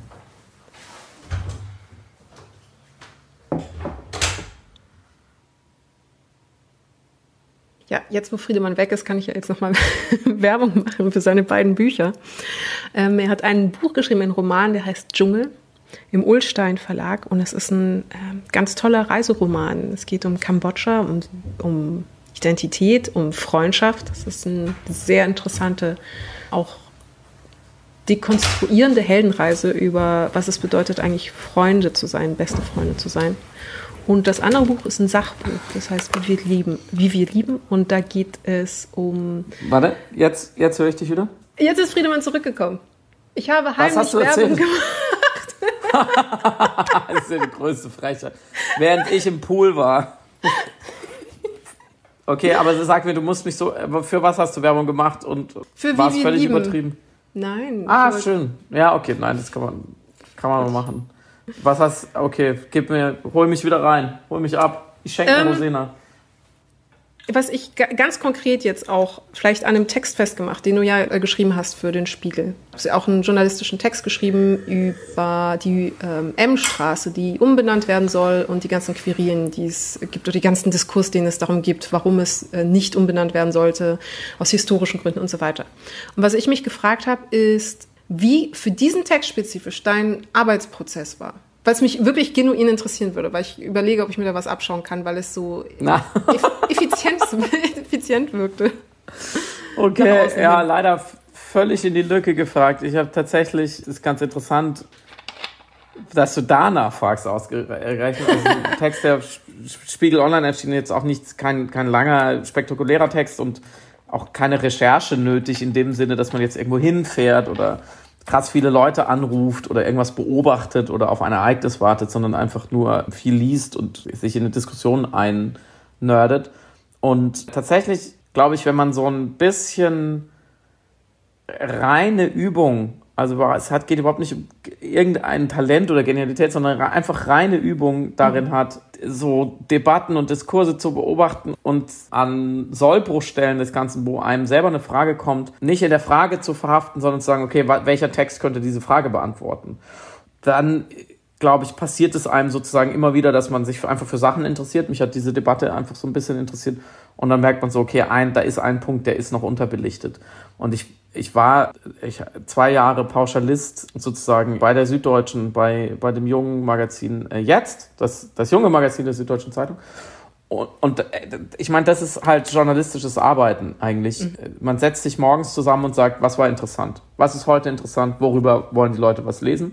Ja, jetzt wo Friedemann weg ist, kann ich ja jetzt nochmal Werbung machen für seine beiden Bücher. Ähm, er hat ein Buch geschrieben, einen Roman, der heißt Dschungel, im Ullstein Verlag, und es ist ein äh, ganz toller Reiseroman. Es geht um Kambodscha und um Identität, um Freundschaft. Das ist eine sehr interessante, auch dekonstruierende Heldenreise über, was es bedeutet, eigentlich Freunde zu sein, beste Freunde zu sein. Und das andere Buch ist ein Sachbuch, das heißt, wie wir lieben. Wie wir lieben. Und da geht es um...
Warte, jetzt, jetzt höre ich dich wieder.
Jetzt ist Friedemann zurückgekommen. Ich habe heimlich
Was hast du
Werbung
erzählt?
gemacht.
Das ist ja die größte Frechheit. Während ich im Pool war. Okay, aber sag mir, du musst mich so... Für was hast du Werbung gemacht? Und
Für
war
wie
es
wir
völlig
lieben.
übertrieben?
Nein.
Ah,
ich wollte-
schön. Ja, okay, nein, das kann man, kann man mal machen. Was hast, okay, gib mir, hol mich wieder rein, hol mich ab. Ich schenke
Ähm,
mir Rosena.
Was ich ga- ganz konkret jetzt auch vielleicht an einem Text festgemacht, den du ja äh, geschrieben hast für den Spiegel. Du hast ja auch einen journalistischen Text geschrieben über die ähm, M-Straße, die umbenannt werden soll und die ganzen Querelen, die es gibt, oder die ganzen Diskurs, den es darum gibt, warum es äh, nicht umbenannt werden sollte, aus historischen Gründen und so weiter. Und was ich mich gefragt habe, ist, wie für diesen Text spezifisch dein Arbeitsprozess war. Weil es mich wirklich genuin interessieren würde, weil ich überlege, ob ich mir da was abschauen kann, weil es so
Na.
eff- effizient, effizient wirkte. Nach
Okay,
außen
ja,
hin.
leider f- völlig in die Lücke gefragt. Ich habe tatsächlich, das ist ganz interessant, dass du danach fragst, ausgerechnet. Also ein Text, der Sch- Spiegel Online erschienen, jetzt auch nicht, kein, kein langer, spektakulärer Text und auch keine Recherche nötig in dem Sinne, dass man jetzt irgendwo hinfährt oder krass viele Leute anruft oder irgendwas beobachtet oder auf ein Ereignis wartet, sondern einfach nur viel liest und sich in eine Diskussion einnördet. Und tatsächlich glaube ich, wenn man so ein bisschen reine Übung, also es hat, geht überhaupt nicht um irgendein Talent oder Genialität, sondern einfach reine Übung darin hat, so Debatten und Diskurse zu beobachten und an Sollbruchstellen des Ganzen, wo einem selber eine Frage kommt, nicht in der Frage zu verhaften, sondern zu sagen, okay, welcher Text könnte diese Frage beantworten? Dann, glaube ich, passiert es einem sozusagen immer wieder, dass man sich einfach für Sachen interessiert. Mich hat diese Debatte einfach so ein bisschen interessiert. Und dann merkt man so, okay, ein, da ist ein Punkt, der ist noch unterbelichtet. Und ich, ich war ich, zwei Jahre Pauschalist sozusagen bei der Süddeutschen, bei, bei dem jungen Magazin äh, Jetzt, das, das junge Magazin der Süddeutschen Zeitung. Und, und äh, ich meine, das ist halt journalistisches Arbeiten eigentlich. Mhm. Man setzt sich morgens zusammen und sagt, was war interessant? Was ist heute interessant? Worüber wollen die Leute was lesen?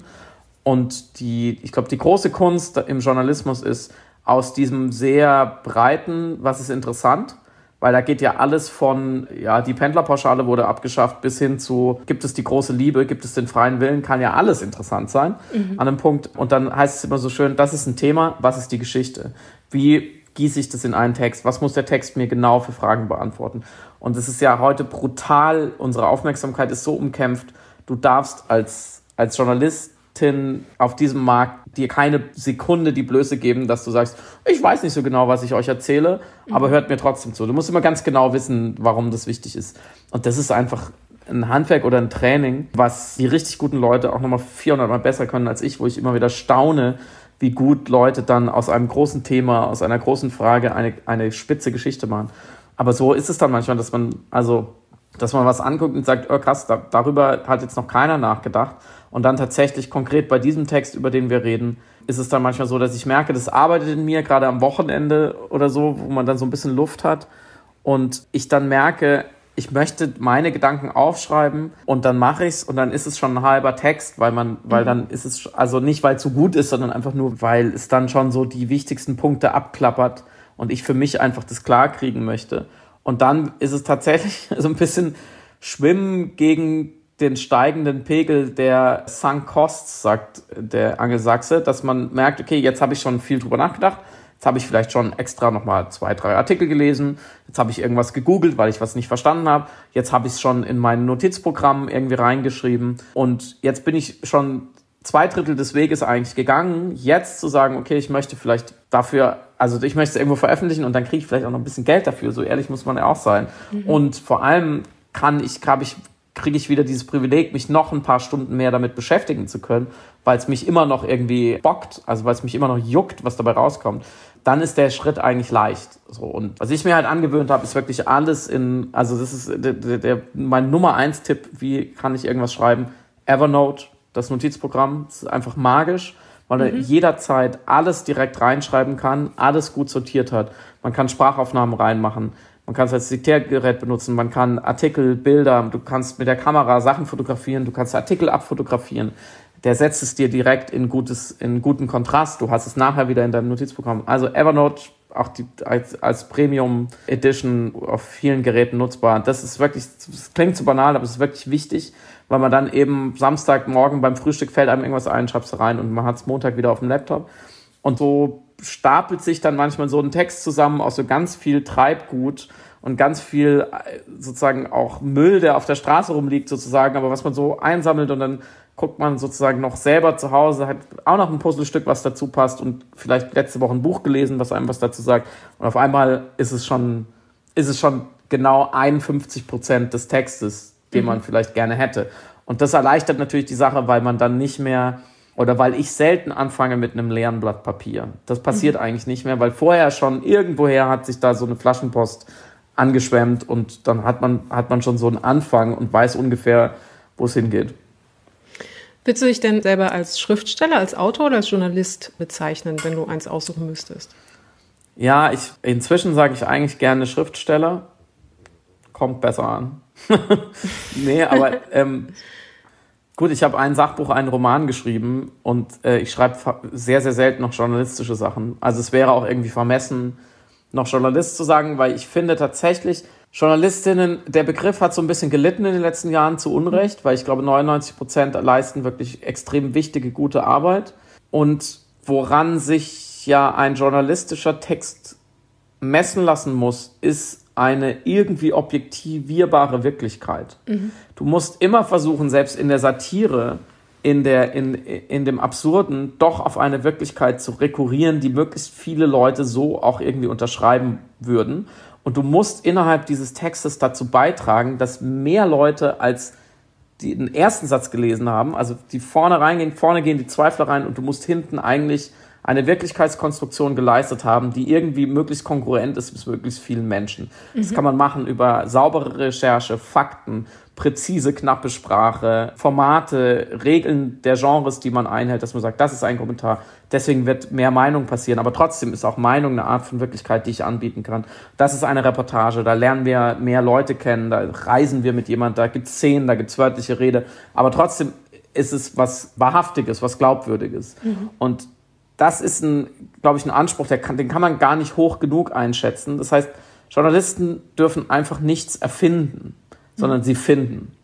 Und die, ich glaube, die große Kunst im Journalismus ist, aus diesem sehr breiten, was ist interessant, weil da geht ja alles von, ja, die Pendlerpauschale wurde abgeschafft, bis hin zu, gibt es die große Liebe, gibt es den freien Willen, kann ja alles interessant sein mhm. an einem Punkt. Und dann heißt es immer so schön, das ist ein Thema, was ist die Geschichte? Wie gieße ich das in einen Text? Was muss der Text mir genau für Fragen beantworten? Und es ist ja heute brutal, unsere Aufmerksamkeit ist so umkämpft, du darfst als, als Journalist auf diesem Markt dir keine Sekunde die Blöße geben, dass du sagst, ich weiß nicht so genau, was ich euch erzähle, aber hört mir trotzdem zu. Du musst immer ganz genau wissen, warum das wichtig ist. Und das ist einfach ein Handwerk oder ein Training, was die richtig guten Leute auch nochmal vierhundert Mal besser können als ich, wo ich immer wieder staune, wie gut Leute dann aus einem großen Thema, aus einer großen Frage eine, eine spitze Geschichte machen. Aber so ist es dann manchmal, dass man, also, dass man was anguckt und sagt, oh krass, da, darüber hat jetzt noch keiner nachgedacht. Und dann tatsächlich konkret bei diesem Text, über den wir reden, ist es dann manchmal so, dass ich merke, das arbeitet in mir, gerade am Wochenende oder so, wo man dann so ein bisschen Luft hat. Und ich dann merke, ich möchte meine Gedanken aufschreiben und dann mache ich es und dann ist es schon ein halber Text, weil man, weil dann ist es, also nicht, weil es so gut ist, sondern einfach nur, weil es dann schon so die wichtigsten Punkte abklappert und ich für mich einfach das klarkriegen möchte. Und dann ist es tatsächlich so ein bisschen Schwimmen gegen den steigenden Pegel der Sunk Costs, sagt der Angelsachse, dass man merkt, okay, jetzt habe ich schon viel drüber nachgedacht, jetzt habe ich vielleicht schon extra nochmal zwei, drei Artikel gelesen, jetzt habe ich irgendwas gegoogelt, weil ich was nicht verstanden habe, jetzt habe ich es schon in mein Notizprogramm irgendwie reingeschrieben und jetzt bin ich schon zwei Drittel des Weges eigentlich gegangen, jetzt zu sagen, okay, ich möchte vielleicht dafür, also ich möchte es irgendwo veröffentlichen und dann kriege ich vielleicht auch noch ein bisschen Geld dafür, so ehrlich muss man ja auch sein. Mhm. Und vor allem kann ich, habe ich kriege ich wieder dieses Privileg, mich noch ein paar Stunden mehr damit beschäftigen zu können, weil es mich immer noch irgendwie bockt, also weil es mich immer noch juckt, was dabei rauskommt, dann ist der Schritt eigentlich leicht. So, und was ich mir halt angewöhnt habe, ist wirklich alles in, also das ist der, der, der, mein Nummer eins Tipp, wie kann ich irgendwas schreiben? Evernote, das Notizprogramm, das ist einfach magisch, weil mhm. er jederzeit alles direkt reinschreiben kann, alles gut sortiert hat. Man kann Sprachaufnahmen reinmachen. man kann es als Diktiergerät benutzen, man kann Artikel, Bilder, du kannst mit der Kamera Sachen fotografieren, du kannst Artikel abfotografieren. Der setzt es dir direkt in gutes, in guten Kontrast. Du hast es nachher wieder in deinem Notizprogramm. Also Evernote, auch die, als, als Premium Edition auf vielen Geräten nutzbar. Das ist wirklich, das klingt zu banal, aber es ist wirklich wichtig, weil man dann eben Samstagmorgen beim Frühstück fällt einem irgendwas ein, schreibst du rein und man hat es Montag wieder auf dem Laptop. Und so stapelt sich dann manchmal so ein Text zusammen aus so ganz viel Treibgut und ganz viel sozusagen auch Müll, der auf der Straße rumliegt sozusagen, aber was man so einsammelt und dann guckt man sozusagen noch selber zu Hause, hat auch noch ein Puzzlestück, was dazu passt und vielleicht letzte Woche ein Buch gelesen, was einem was dazu sagt. Und auf einmal ist es schon, ist es schon genau einundfünfzig Prozent des Textes, den mhm. man vielleicht gerne hätte. Und das erleichtert natürlich die Sache, weil man dann nicht mehr, oder weil ich selten anfange mit einem leeren Blatt Papier. Das passiert mhm. eigentlich nicht mehr, weil vorher schon irgendwoher hat sich da so eine Flaschenpost angeschwemmt und dann hat man, hat man schon so einen Anfang und weiß ungefähr, wo es hingeht.
Willst du dich denn selber als Schriftsteller, als Autor oder als Journalist bezeichnen, wenn du eins aussuchen müsstest?
Ja, ich, inzwischen sage ich eigentlich gerne Schriftsteller. Kommt besser an. Nee, aber ähm, gut, ich habe ein Sachbuch, einen Roman geschrieben und äh, ich schreibe sehr, sehr selten noch journalistische Sachen. Also es wäre auch irgendwie vermessen, noch Journalist zu sagen, weil ich finde tatsächlich, Journalistinnen, der Begriff hat so ein bisschen gelitten in den letzten Jahren zu Unrecht, weil ich glaube, neunundneunzig Prozent leisten wirklich extrem wichtige, gute Arbeit. Und woran sich ja ein journalistischer Text messen lassen muss, ist eine irgendwie objektivierbare Wirklichkeit. Mhm. Du musst immer versuchen, selbst in der Satire, in der, in, in dem Absurden, doch auf eine Wirklichkeit zu rekurrieren, die möglichst viele Leute so auch irgendwie unterschreiben würden. Und du musst innerhalb dieses Textes dazu beitragen, dass mehr Leute als die den ersten Satz gelesen haben, also die vorne reingehen, vorne gehen die Zweifler rein und du musst hinten eigentlich eine Wirklichkeitskonstruktion geleistet haben, die irgendwie möglichst kongruent ist mit möglichst vielen Menschen. Mhm. Das kann man machen über saubere Recherche, Fakten, präzise, knappe Sprache, Formate, Regeln der Genres, die man einhält, dass man sagt, das ist ein Kommentar, deswegen wird mehr Meinung passieren, aber trotzdem ist auch Meinung eine Art von Wirklichkeit, die ich anbieten kann. Das ist eine Reportage, da lernen wir mehr Leute kennen, da reisen wir mit jemandem, da gibt es Szenen, da gibt es wörtliche Rede, aber trotzdem ist es was Wahrhaftiges, was Glaubwürdiges. Mhm. Und das ist, ein, glaube ich, ein Anspruch, der kann, den kann man gar nicht hoch genug einschätzen. Das heißt, Journalisten dürfen einfach nichts erfinden, sondern mhm. sie finden.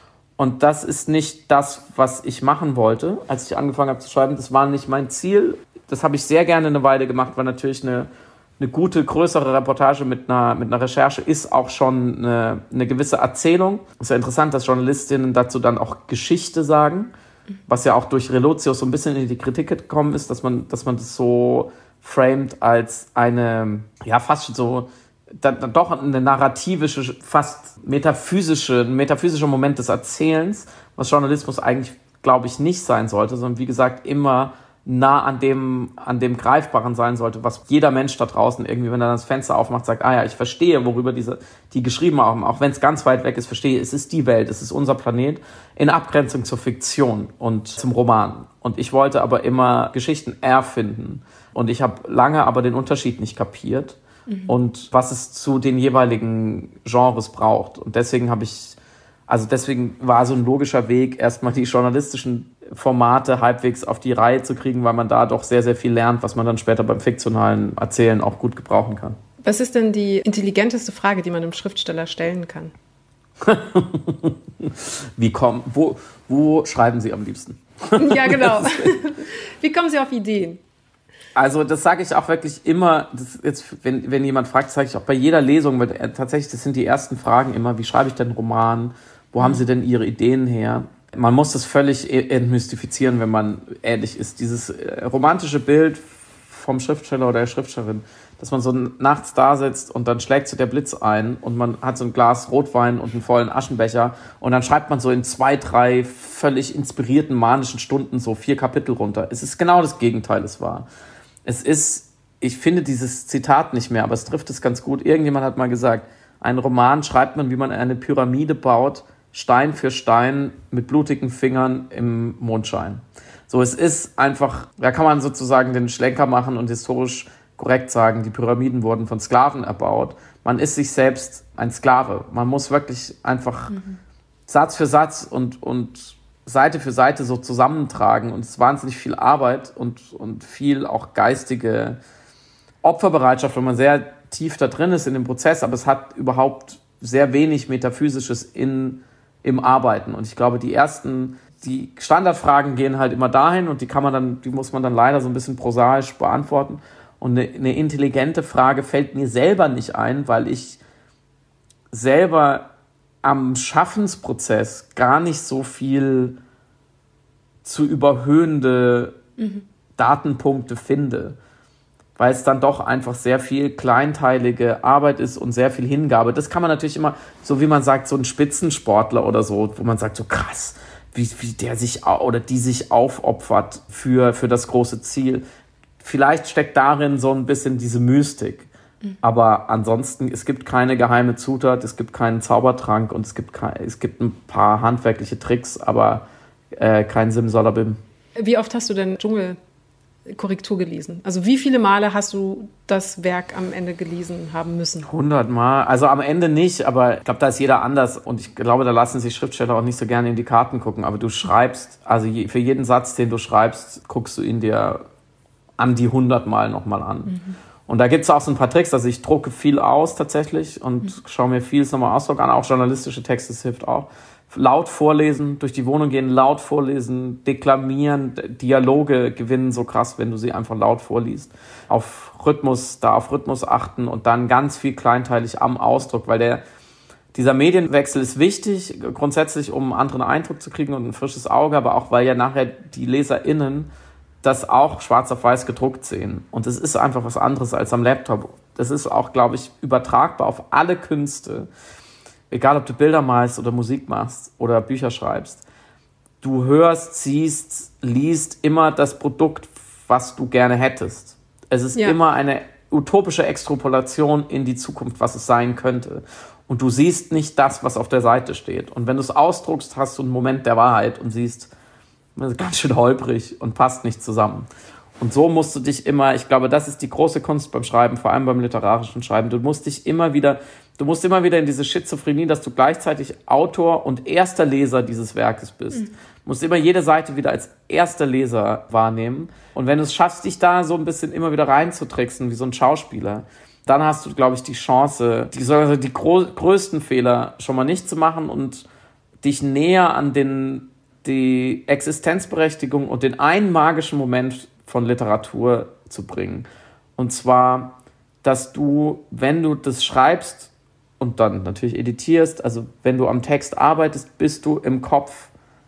Und das ist nicht das, was ich machen wollte, als ich angefangen habe zu schreiben. Das war nicht mein Ziel. Das habe ich sehr gerne eine Weile gemacht, weil natürlich eine, eine gute, größere Reportage mit einer, mit einer Recherche ist auch schon eine, eine gewisse Erzählung. Es ist ja interessant, dass Journalistinnen dazu dann auch Geschichte sagen, was ja auch durch Relotius so ein bisschen in die Kritik gekommen ist, dass man, dass man das so framed als eine, ja, fast so, dann, dann doch eine narrativische, fast metaphysische, ein metaphysischer Moment des Erzählens, was Journalismus eigentlich, glaube ich, nicht sein sollte, sondern wie gesagt, immer nah an dem, an dem Greifbaren sein sollte, was jeder Mensch da draußen irgendwie, wenn er das Fenster aufmacht, sagt, ah ja, ich verstehe, worüber diese, die geschrieben haben, auch wenn es ganz weit weg ist, verstehe, es ist die Welt, es ist unser Planet, in Abgrenzung zur Fiktion und zum Roman. Und ich wollte aber immer Geschichten erfinden. Und ich habe lange aber den Unterschied nicht kapiert mhm. und was es zu den jeweiligen Genres braucht. Und deswegen habe ich, also deswegen war so ein logischer Weg, erstmal die journalistischen Formate halbwegs auf die Reihe zu kriegen, weil man da doch sehr, sehr viel lernt, was man dann später beim fiktionalen Erzählen auch gut gebrauchen kann.
Was ist denn die intelligenteste Frage, die man einem Schriftsteller stellen kann?
Wie kommen, wo, wo schreiben Sie am liebsten?
Ja, genau. Wie kommen Sie auf Ideen?
Also das sage ich auch wirklich immer, das jetzt, wenn, wenn jemand fragt, sage ich auch bei jeder Lesung, weil tatsächlich, das sind die ersten Fragen immer, wie schreibe ich denn einen Roman? Wo mhm. haben Sie denn Ihre Ideen her? Man muss das völlig entmystifizieren, wenn man ehrlich ist. Dieses romantische Bild vom Schriftsteller oder der Schriftstellerin, dass man so nachts da sitzt und dann schlägt so der Blitz ein und man hat so ein Glas Rotwein und einen vollen Aschenbecher und dann schreibt man so in zwei, drei völlig inspirierten, manischen Stunden so vier Kapitel runter. Es ist genau das Gegenteil, es war. Es ist, ich finde dieses Zitat nicht mehr, aber es trifft es ganz gut. Irgendjemand hat mal gesagt, einen Roman schreibt man, wie man eine Pyramide baut, Stein für Stein mit blutigen Fingern im Mondschein. So, es ist einfach, da kann man sozusagen den Schlenker machen und historisch korrekt sagen, die Pyramiden wurden von Sklaven erbaut. Man ist sich selbst ein Sklave. Man muss wirklich einfach mhm. Satz für Satz und, und Seite für Seite so zusammentragen. Und es ist wahnsinnig viel Arbeit und, und viel auch geistige Opferbereitschaft, wenn man sehr tief da drin ist in dem Prozess. Aber es hat überhaupt sehr wenig Metaphysisches in, im Arbeiten. Und ich glaube, die ersten, die Standardfragen gehen halt immer dahin und die kann man dann, die muss man dann leider so ein bisschen prosaisch beantworten. Und eine, eine intelligente Frage fällt mir selber nicht ein, weil ich selber am Schaffensprozess gar nicht so viel zu überhöhende mhm. Datenpunkte finde, weil es dann doch einfach sehr viel kleinteilige Arbeit ist und sehr viel Hingabe. Das kann man natürlich immer, so wie man sagt, so ein Spitzensportler oder so, wo man sagt, so krass, wie, wie der sich oder die sich aufopfert für, für das große Ziel. Vielleicht steckt darin so ein bisschen diese Mystik. Mhm. Aber ansonsten, es gibt keine geheime Zutat, es gibt keinen Zaubertrank und es gibt, kein, es gibt ein paar handwerkliche Tricks, aber äh, kein Simsalabim.
Wie oft hast du denn Dschungelkorrektur gelesen? Also wie viele Male hast du das Werk am Ende gelesen haben müssen?
hundert Mal. Also am Ende nicht, aber ich glaube, da ist jeder anders. Und ich glaube, da lassen sich Schriftsteller auch nicht so gerne in die Karten gucken. Aber du schreibst, also je, für jeden Satz, den du schreibst, guckst du ihn dir an die hundert Mal nochmal an. Mhm. Und da gibt es auch so ein paar Tricks. Also ich drucke viel aus tatsächlich und mhm. schaue mir vieles nochmal Ausdruck an. Auch journalistische Texte, das hilft auch. Laut vorlesen, durch die Wohnung gehen, laut vorlesen, deklamieren, Dialoge gewinnen so krass, wenn du sie einfach laut vorliest. Auf Rhythmus, da auf Rhythmus achten und dann ganz viel kleinteilig am Ausdruck, weil der, dieser Medienwechsel ist wichtig, grundsätzlich, um einen anderen Eindruck zu kriegen und ein frisches Auge, aber auch, weil ja nachher die LeserInnen das auch schwarz auf weiß gedruckt sehen. Und es ist einfach was anderes als am Laptop. Das ist auch, glaube ich, übertragbar auf alle Künste. Egal, ob du Bilder malst oder Musik machst oder Bücher schreibst. Du hörst, siehst, liest immer das Produkt, was du gerne hättest. Es ist ja. immer eine utopische Extrapolation in die Zukunft, was es sein könnte. Und du siehst nicht das, was auf der Seite steht. Und wenn du es ausdruckst, hast du einen Moment der Wahrheit und siehst, das ist ganz schön holprig und passt nicht zusammen. Und so musst du dich immer, ich glaube, das ist die große Kunst beim Schreiben, vor allem beim literarischen Schreiben. Du musst dich immer wieder, du musst immer wieder in diese Schizophrenie, dass du gleichzeitig Autor und erster Leser dieses Werkes bist. Mhm. Du musst immer jede Seite wieder als erster Leser wahrnehmen. Und wenn du es schaffst, dich da so ein bisschen immer wieder reinzutricksen, wie so ein Schauspieler, dann hast du, glaube ich, die Chance, die, also die gro- größten Fehler schon mal nicht zu machen und dich näher an den die Existenzberechtigung und den einen magischen Moment von Literatur zu bringen. Und zwar, dass du, wenn du das schreibst und dann natürlich editierst, also wenn du am Text arbeitest, bist du im Kopf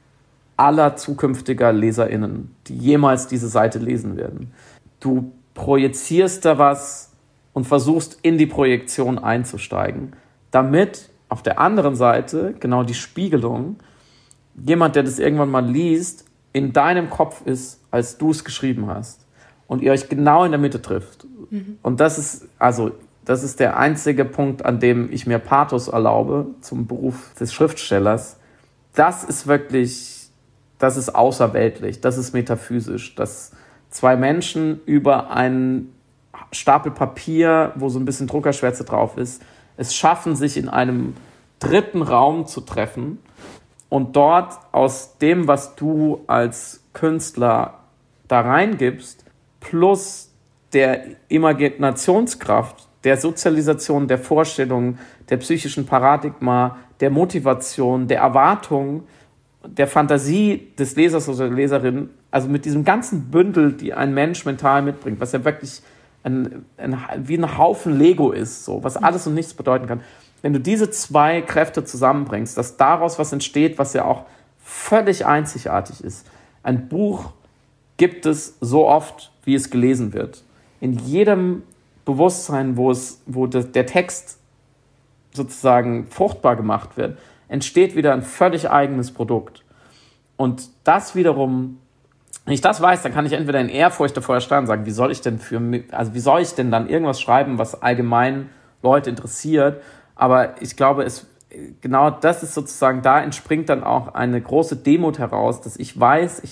aller zukünftiger LeserInnen, die jemals diese Seite lesen werden. Du projizierst da was und versuchst in die Projektion einzusteigen, damit auf der anderen Seite genau die Spiegelung jemand, der das irgendwann mal liest, in deinem Kopf ist, als du es geschrieben hast. Und ihr euch genau in der Mitte trifft. Mhm. Und das ist, also, das ist der einzige Punkt, an dem ich mir Pathos erlaube, zum Beruf des Schriftstellers. Das ist wirklich, das ist außerweltlich, das ist metaphysisch, dass zwei Menschen über einen Stapel Papier, wo so ein bisschen Druckerschwärze drauf ist, es schaffen, sich in einem dritten Raum zu treffen und dort aus dem, was du als Künstler da reingibst, plus der Imaginationskraft, der Sozialisation, der Vorstellung, der psychischen Paradigma, der Motivation, der Erwartung, der Fantasie des Lesers oder der Leserin, also mit diesem ganzen Bündel, die ein Mensch mental mitbringt, was ja wirklich ein, ein, wie ein Haufen Lego ist, so, was alles und nichts bedeuten kann. Wenn du diese zwei Kräfte zusammenbringst, dass daraus was entsteht, was ja auch völlig einzigartig ist. Ein Buch gibt es so oft, wie es gelesen wird. In jedem Bewusstsein, wo, es, wo der Text sozusagen fruchtbar gemacht wird, entsteht wieder ein völlig eigenes Produkt. Und das wiederum, wenn ich das weiß, dann kann ich entweder in Ehrfurcht davor erstarren und sagen, wie soll ich denn für mich, also wie soll ich denn dann irgendwas schreiben, was allgemein Leute interessiert? Aber ich glaube, es genau das ist sozusagen, da entspringt dann auch eine große Demut heraus, dass ich weiß, ich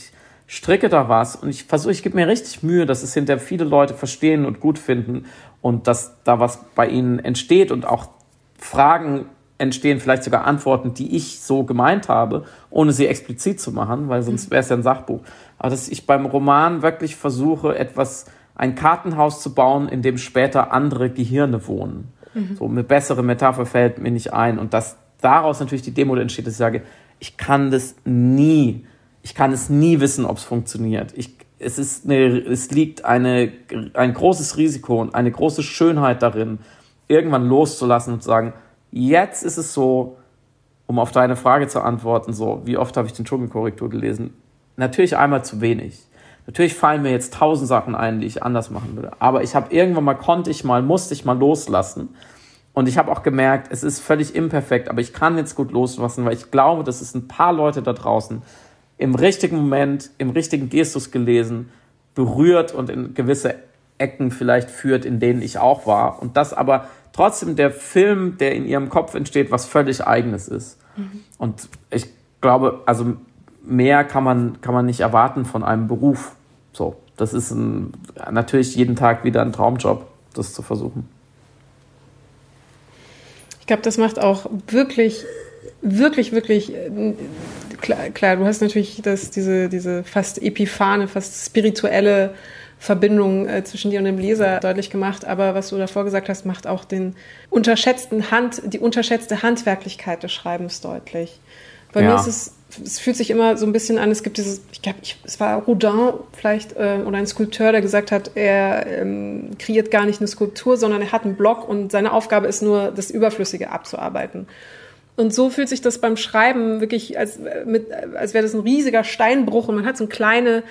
stricke da was und ich versuche, ich gebe mir richtig Mühe, dass es hinterher viele Leute verstehen und gut finden und dass da was bei ihnen entsteht und auch Fragen entstehen, vielleicht sogar Antworten, die ich so gemeint habe, ohne sie explizit zu machen, weil sonst wäre es ja ein Sachbuch. Aber dass ich beim Roman wirklich versuche, etwas, ein Kartenhaus zu bauen, in dem später andere Gehirne wohnen. Mhm. So eine bessere Metapher fällt mir nicht ein. Und dass daraus natürlich die Demo entsteht, dass ich sage, ich kann das nie, ich kann es nie wissen, ob es funktioniert. Ich, es ist eine, es liegt eine, ein großes Risiko und eine große Schönheit darin, irgendwann loszulassen und zu sagen, jetzt ist es so, um auf deine Frage zu antworten, so, wie oft habe ich den Dschungelkorrektur gelesen? Natürlich einmal zu wenig. Natürlich fallen mir jetzt tausend Sachen ein, die ich anders machen würde. Aber ich habe irgendwann mal, konnte ich mal, musste ich mal loslassen. Und ich habe auch gemerkt, es ist völlig imperfekt, aber ich kann jetzt gut loslassen, weil ich glaube, dass es ein paar Leute da draußen im richtigen Moment, im richtigen Gestus gelesen, berührt und in gewisse Ecken vielleicht führt, in denen ich auch war. Und das aber trotzdem der Film, der in ihrem Kopf entsteht, was völlig Eigenes ist. Mhm. Und ich glaube, also mehr kann man, kann man nicht erwarten von einem Beruf. So, das ist ein, natürlich jeden Tag wieder ein Traumjob, das zu versuchen.
Ich glaube, das macht auch wirklich, wirklich, wirklich, klar, klar du hast natürlich das, diese, diese fast epiphane, fast spirituelle Verbindung äh, zwischen dir und dem Leser deutlich gemacht, aber was du davor gesagt hast, macht auch den unterschätzten Hand, die unterschätzte Handwerklichkeit des Schreibens deutlich. Bei ja. mir ist es, es fühlt sich immer so ein bisschen an, es gibt dieses, ich glaube, es war Rodin vielleicht äh, oder ein Skulpteur, der gesagt hat, er ähm, kreiert gar nicht eine Skulptur, sondern er hat einen Block und seine Aufgabe ist nur, das Überflüssige abzuarbeiten. Und so fühlt sich das beim Schreiben wirklich, als, mit, als wäre das ein riesiger Steinbruch und man hat so eine kleine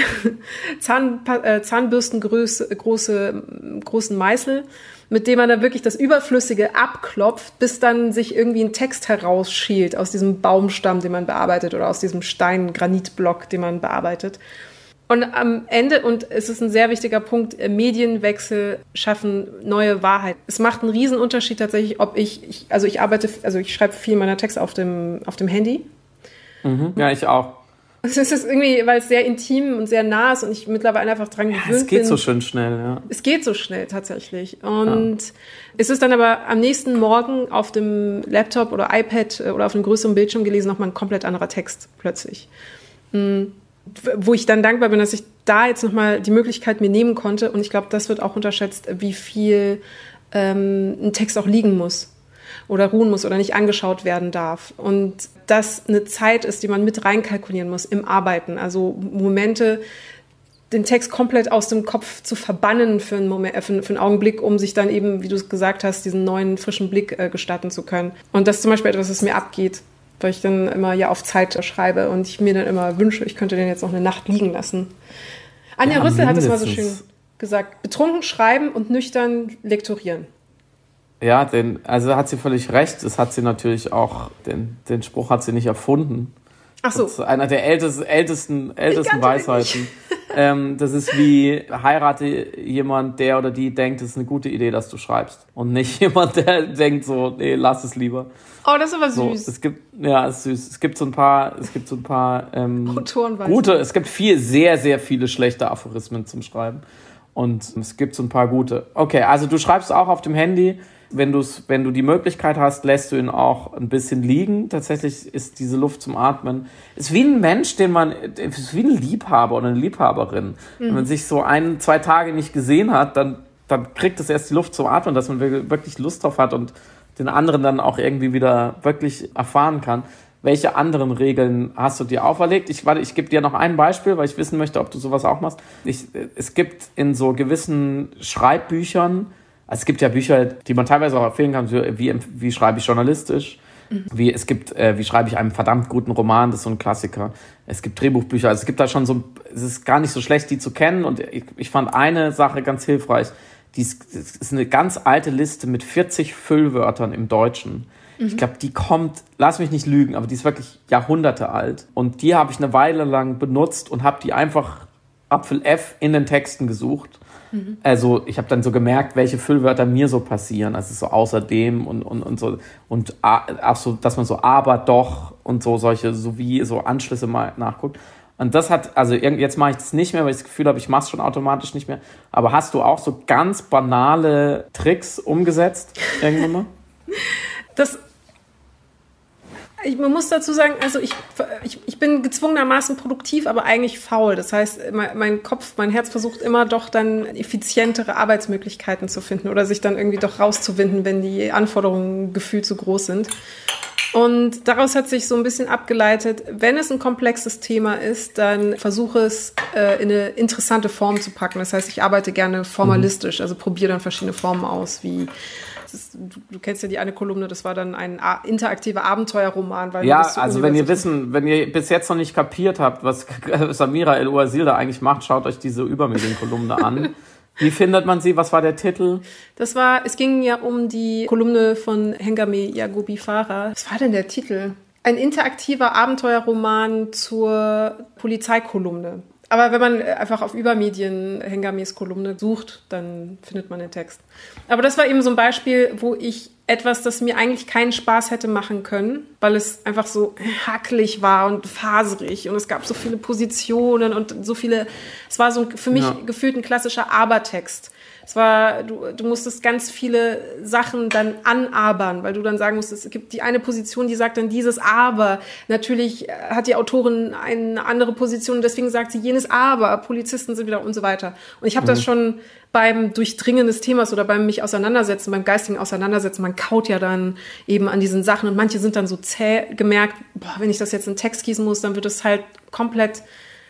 Zahn, äh, Zahnbürstengröße, große, großen Meißel, mit dem man dann wirklich das Überflüssige abklopft, bis dann sich irgendwie ein Text herausschält aus diesem Baumstamm, den man bearbeitet, oder aus diesem Stein-Granitblock, den man bearbeitet. Und am Ende, und es ist ein sehr wichtiger Punkt, Medienwechsel schaffen neue Wahrheit. Es macht einen riesen Unterschied tatsächlich, ob ich, ich also ich arbeite, also ich schreibe viel meiner Texte auf dem, auf dem Handy.
Mhm. Ja, ich auch.
Es ist irgendwie, weil es sehr intim und sehr nah ist und ich mittlerweile einfach dran gewöhnt bin.
Ja, es geht
bin.
so schön schnell, ja.
Es geht so schnell tatsächlich. Und ja. es ist dann aber am nächsten Morgen auf dem Laptop oder iPad oder auf einem größeren Bildschirm gelesen nochmal ein komplett anderer Text plötzlich. Mhm. Wo ich dann dankbar bin, dass ich da jetzt nochmal die Möglichkeit mir nehmen konnte. Und ich glaube, das wird auch unterschätzt, wie viel ähm, ein Text auch liegen muss oder ruhen muss oder nicht angeschaut werden darf. Und das eine Zeit ist, die man mit reinkalkulieren muss im Arbeiten. Also Momente, den Text komplett aus dem Kopf zu verbannen für einen, Moment, äh, für, für einen Augenblick, um sich dann eben, wie du es gesagt hast, diesen neuen, frischen Blick äh, gestatten zu können. Und das ist zum Beispiel etwas, was mir abgeht, weil ich dann immer ja auf Zeit schreibe und ich mir dann immer wünsche, ich könnte den jetzt noch eine Nacht liegen lassen. Anja ja, Rüssel hat es mal so schön gesagt, betrunken schreiben und nüchtern lektorieren.
Ja, den, also hat sie völlig recht. Das hat sie natürlich auch, den, den Spruch hat sie nicht erfunden.
Ach so.
Das ist einer der ältesten, ältesten, ältesten Weisheiten. Ähm, das ist wie, heirate jemand, der oder die denkt, es ist eine gute Idee, dass du schreibst. Und nicht jemand, der denkt so, nee, lass es lieber.
Oh, das ist aber
so,
süß.
Es gibt, ja, es ist süß. Es gibt so ein paar, es gibt so ein paar ähm,
Autorenweisheiten.
Gute, es gibt viel, sehr, sehr viele schlechte Aphorismen zum Schreiben. Und es gibt so ein paar gute. Okay, also du schreibst auch auf dem Handy. Wenn, du's, wenn du die Möglichkeit hast, lässt du ihn auch ein bisschen liegen. Tatsächlich ist diese Luft zum Atmen, ist wie ein Mensch, den man, ist wie ein Liebhaber oder eine Liebhaberin. Mhm. Wenn man sich so ein, zwei Tage nicht gesehen hat, dann, dann kriegt es erst die Luft zum Atmen, dass man wirklich Lust drauf hat und den anderen dann auch irgendwie wieder wirklich erfahren kann. Welche anderen Regeln hast du dir auferlegt? Ich, warte, ich gebe dir noch ein Beispiel, weil ich wissen möchte, ob du sowas auch machst. Ich, es gibt in so gewissen Schreibbüchern, also es gibt ja Bücher, die man teilweise auch empfehlen kann, wie, wie schreibe ich journalistisch, mhm. wie, es gibt, äh, wie schreibe ich einen verdammt guten Roman, das ist so ein Klassiker. Es gibt Drehbuchbücher, also es gibt da schon so, es ist gar nicht so schlecht, die zu kennen. Und ich, ich fand eine Sache ganz hilfreich, die ist, ist eine ganz alte Liste mit vierzig Füllwörtern im Deutschen. Mhm. Ich glaube, die kommt, lass mich nicht lügen, aber die ist wirklich Jahrhunderte alt. Und die habe ich eine Weile lang benutzt und habe die einfach Apfel F in den Texten gesucht. Mhm. Also ich habe dann so gemerkt, welche Füllwörter mir so passieren, also so außerdem und, und, und so und auch so, dass man so aber doch und so solche, so wie so Anschlüsse mal nachguckt. Und das hat, also jetzt mache ich das nicht mehr, weil ich das Gefühl habe, ich mache es schon automatisch nicht mehr. Aber hast du auch so ganz banale Tricks umgesetzt irgendwann mal?
Das, ich, man muss dazu sagen, also ich, ich, ich bin gezwungenermaßen produktiv, aber eigentlich faul. Das heißt, mein, mein Kopf, mein Herz versucht immer doch dann effizientere Arbeitsmöglichkeiten zu finden oder sich dann irgendwie doch rauszuwinden, wenn die Anforderungen gefühlt zu groß sind. Und daraus hat sich so ein bisschen abgeleitet, wenn es ein komplexes Thema ist, dann versuche es äh, in eine interessante Form zu packen. Das heißt, ich arbeite gerne formalistisch, also probiere dann verschiedene Formen aus, wie ist, du, du kennst ja die eine Kolumne, das war dann ein a- interaktiver Abenteuerroman. Weil
ja,
das so
also wenn ihr wissen, wenn ihr bis jetzt noch nicht kapiert habt, was Samira El-Ouasil da eigentlich macht, schaut euch diese Übermedien-Kolumne an. Wie findet man sie? Was war der Titel?
Das war, es ging ja um die Kolumne von Hengame Yaghoubi Farah. Was war denn der Titel? Ein interaktiver Abenteuerroman zur Polizeikolumne. Aber wenn man einfach auf Übermedien Hengames Kolumne sucht, dann findet man den Text. Aber das war eben so ein Beispiel, wo ich etwas, das mir eigentlich keinen Spaß hätte machen können, weil es einfach so hackelig war und faserig und es gab so viele Positionen und so viele, es war so für mich ja. gefühlt ein klassischer Abertext. Es war, du, du musstest ganz viele Sachen dann anabern, weil du dann sagen musstest, es gibt die eine Position, die sagt dann dieses Aber. Natürlich hat die Autorin eine andere Position, deswegen sagt sie jenes Aber. Polizisten sind wieder und so weiter. Und ich habe mhm. das schon beim Durchdringen des Themas oder beim mich auseinandersetzen, beim geistigen Auseinandersetzen, man kaut ja dann eben an diesen Sachen und manche sind dann so zäh gemerkt, boah, wenn ich das jetzt in Text gießen muss, dann wird es halt komplett,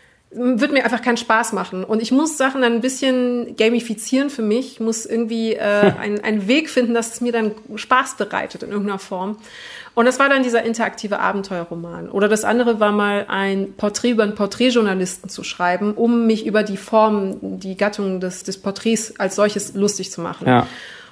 wird mir einfach keinen Spaß machen. Und ich muss Sachen dann ein bisschen gamifizieren für mich, ich muss irgendwie äh, einen, einen Weg finden, dass es mir dann Spaß bereitet in irgendeiner Form. Und das war dann dieser interaktive Abenteuerroman. Oder das andere war mal ein Porträt über einen Porträtjournalisten zu schreiben, um mich über die Form, die Gattung des, des Porträts als solches lustig zu machen.
Ja.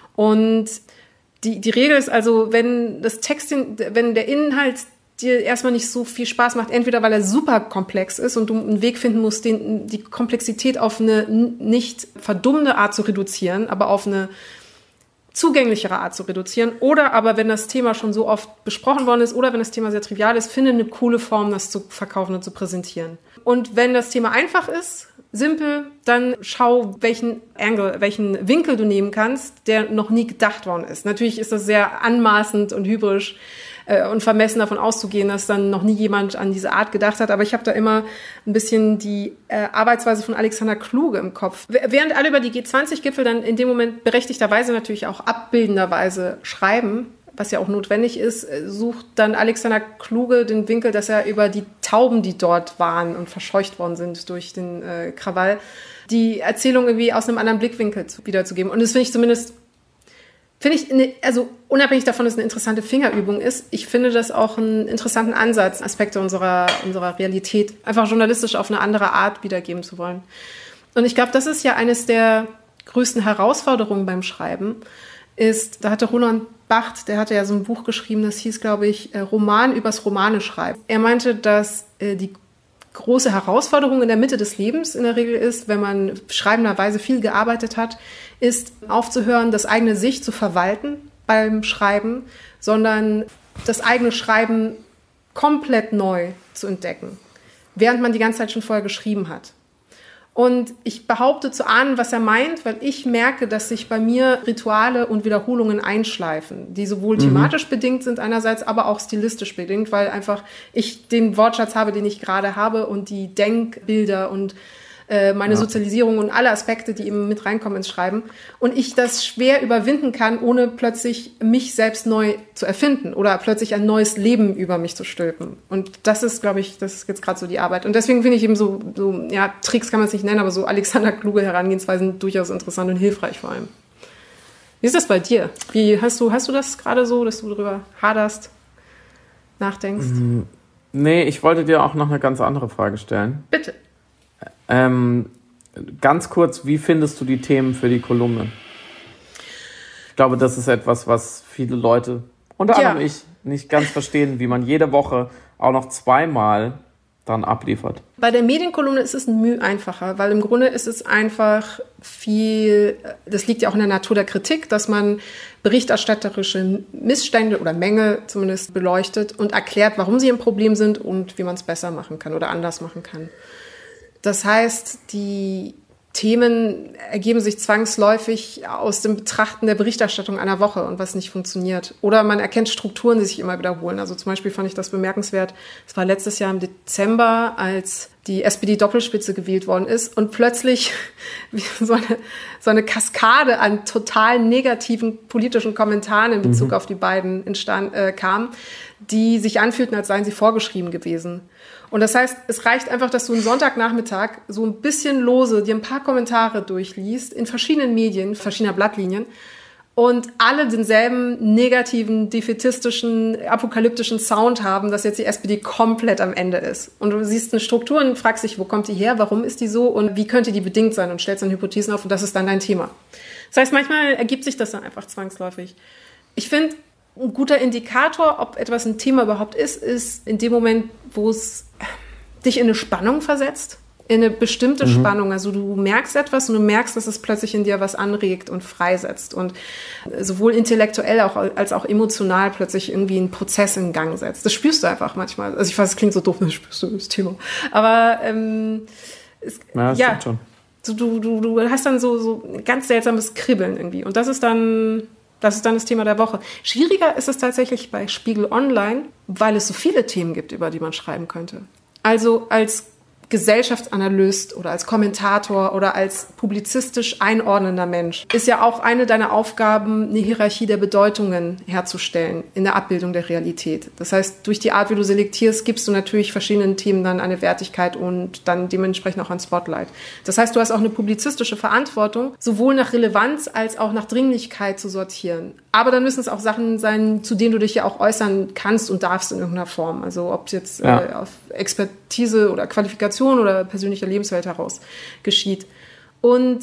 Und die, die Regel ist also, wenn das Text, wenn der Inhalt dir erstmal nicht so viel Spaß macht, entweder weil er super komplex ist und du einen Weg finden musst, den, die Komplexität auf eine nicht verdummende Art zu reduzieren, aber auf eine zugänglichere Art zu reduzieren, oder aber wenn das Thema schon so oft besprochen worden ist oder wenn das Thema sehr trivial ist, finde eine coole Form, das zu verkaufen und zu präsentieren. Und wenn das Thema einfach ist, simpel, dann schau, welchen Angle, welchen Winkel du nehmen kannst, der noch nie gedacht worden ist. Natürlich ist das sehr anmaßend und hybrisch äh, und vermessen davon auszugehen, dass dann noch nie jemand an diese Art gedacht hat, aber ich habe da immer ein bisschen die äh, Arbeitsweise von Alexander Kluge im Kopf. Während alle über die G zwanzig Gipfel dann in dem Moment berechtigterweise natürlich auch abbildenderweise schreiben, was ja auch notwendig ist, sucht dann Alexander Kluge den Winkel, dass er über die Tauben, die dort waren und verscheucht worden sind durch den äh, Krawall, die Erzählung irgendwie aus einem anderen Blickwinkel zu, wiederzugeben. Und das finde ich zumindest, finde ich, eine, also unabhängig davon, dass es eine interessante Fingerübung ist, ich finde das auch einen interessanten Ansatz, Aspekte unserer, unserer Realität einfach journalistisch auf eine andere Art wiedergeben zu wollen. Und ich glaube, das ist ja eines der größten Herausforderungen beim Schreiben, ist, da hatte Roland Barthes, der hatte ja so ein Buch geschrieben, das hieß, glaube ich, Roman übers Romane schreiben. Er meinte, dass äh, die große Herausforderung in der Mitte des Lebens in der Regel ist, wenn man schreibenderweise viel gearbeitet hat, ist aufzuhören, das eigene Sich zu verwalten beim Schreiben, sondern das eigene Schreiben komplett neu zu entdecken, während man die ganze Zeit schon vorher geschrieben hat. Und ich behaupte zu ahnen, was er meint, weil ich merke, dass sich bei mir Rituale und Wiederholungen einschleifen, die sowohl mhm. thematisch bedingt sind einerseits, aber auch stilistisch bedingt, weil einfach ich den Wortschatz habe, den ich gerade habe und die Denkbilder und äh, meine ja. Sozialisierung und alle Aspekte, die eben mit reinkommen ins Schreiben. Und ich das schwer überwinden kann, ohne plötzlich mich selbst neu zu erfinden oder plötzlich ein neues Leben über mich zu stülpen. Und das ist, glaube ich, das ist jetzt gerade so die Arbeit. Und deswegen finde ich eben so, so, ja, Tricks kann man es nicht nennen, aber so Alexander Kluge Herangehensweisen durchaus interessant und hilfreich vor allem. Wie ist das bei dir? Wie hast du, hast du das gerade so, dass du darüber haderst, nachdenkst?
Nee, ich wollte dir auch noch eine ganz andere Frage stellen.
Bitte.
Ähm, ganz kurz, wie findest du die Themen für die Kolumne? Ich glaube, das ist etwas, was viele Leute, unter anderem
ja.
ich, nicht ganz verstehen, wie man jede Woche auch noch zweimal dann abliefert?
Bei der Medienkolumne ist es ein Mühe einfacher, weil im Grunde ist es einfach viel, das liegt ja auch in der Natur der Kritik, dass man berichterstatterische Missstände oder Mängel zumindest beleuchtet und erklärt, warum sie ein Problem sind und wie man es besser machen kann oder anders machen kann. Das heißt, die Themen ergeben sich zwangsläufig aus dem Betrachten der Berichterstattung einer Woche und was nicht funktioniert. Oder man erkennt Strukturen, die sich immer wiederholen. Also zum Beispiel fand ich das bemerkenswert. Es war letztes Jahr im Dezember, als die S P D-Doppelspitze gewählt worden ist und plötzlich so eine, so eine Kaskade an total negativen politischen Kommentaren in Bezug mhm. auf die beiden entstand, äh, kam, die sich anfühlten, als seien sie vorgeschrieben gewesen. Und das heißt, es reicht einfach, dass du einen Sonntagnachmittag so ein bisschen lose dir ein paar Kommentare durchliest, in verschiedenen Medien, verschiedener Blattlinien, und alle denselben negativen, defätistischen, apokalyptischen Sound haben, dass jetzt die S P D komplett am Ende ist. Und du siehst eine Struktur und fragst dich, wo kommt die her, warum ist die so und wie könnte die bedingt sein, und stellst dann Hypothesen auf und das ist dann dein Thema. Das heißt, manchmal ergibt sich das dann einfach zwangsläufig. Ich finde, ein guter Indikator, ob etwas ein Thema überhaupt ist, ist in dem Moment, wo es dich in eine Spannung versetzt, in eine bestimmte mhm. Spannung. Also du merkst etwas und du merkst, dass es plötzlich in dir was anregt und freisetzt und sowohl intellektuell auch, als auch emotional plötzlich irgendwie einen Prozess in Gang setzt. Das spürst du einfach manchmal. Also ich weiß, es klingt so doof, das spürst du das Thema. Aber ähm, es, ja, das
ja schon.
So, du, du, du hast dann so, so ein ganz seltsames Kribbeln irgendwie. Und das ist dann... Das ist dann das Thema der Woche. Schwieriger ist es tatsächlich bei Spiegel Online, weil es so viele Themen gibt, über die man schreiben könnte. Also als Gesellschaftsanalyst oder als Kommentator oder als publizistisch einordnender Mensch ist ja auch eine deiner Aufgaben, eine Hierarchie der Bedeutungen herzustellen in der Abbildung der Realität. Das heißt, durch die Art, wie du selektierst, gibst du natürlich verschiedenen Themen dann eine Wertigkeit und dann dementsprechend auch ein Spotlight. Das heißt, du hast auch eine publizistische Verantwortung, sowohl nach Relevanz als auch nach Dringlichkeit zu sortieren. Aber dann müssen es auch Sachen sein, zu denen du dich ja auch äußern kannst und darfst in irgendeiner Form. Also ob es jetzt ja. äh, auf Expertise oder Qualifikation oder persönlicher Lebenswelt heraus geschieht. Und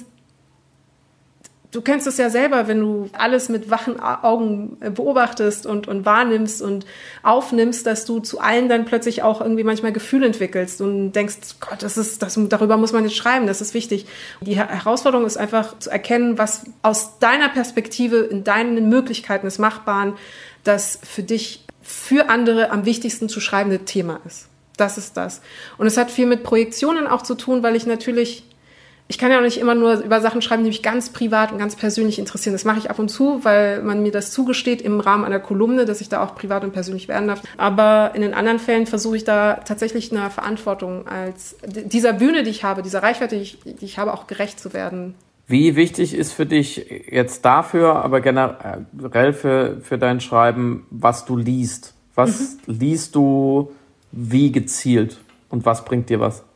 du kennst es ja selber, wenn du alles mit wachen Augen beobachtest und, und wahrnimmst und aufnimmst, dass du zu allen dann plötzlich auch irgendwie manchmal Gefühl entwickelst und denkst, Gott, das ist, das, darüber muss man jetzt schreiben, das ist wichtig. Die Herausforderung ist einfach zu erkennen, was aus deiner Perspektive, in deinen Möglichkeiten des Machbaren, das für dich, für andere am wichtigsten zu schreibende Thema ist. Das ist das. Und es hat viel mit Projektionen auch zu tun, weil ich natürlich, ich kann ja auch nicht immer nur über Sachen schreiben, die mich ganz privat und ganz persönlich interessieren. Das mache ich ab und zu, weil man mir das zugesteht im Rahmen einer Kolumne, dass ich da auch privat und persönlich werden darf. Aber in den anderen Fällen versuche ich da tatsächlich einer Verantwortung als dieser Bühne, die ich habe, dieser Reichweite, die ich, die ich habe, auch gerecht zu werden.
Wie wichtig ist für dich jetzt dafür, aber generell für, für dein Schreiben, was du liest? Was mhm. liest du wie gezielt und was bringt dir was?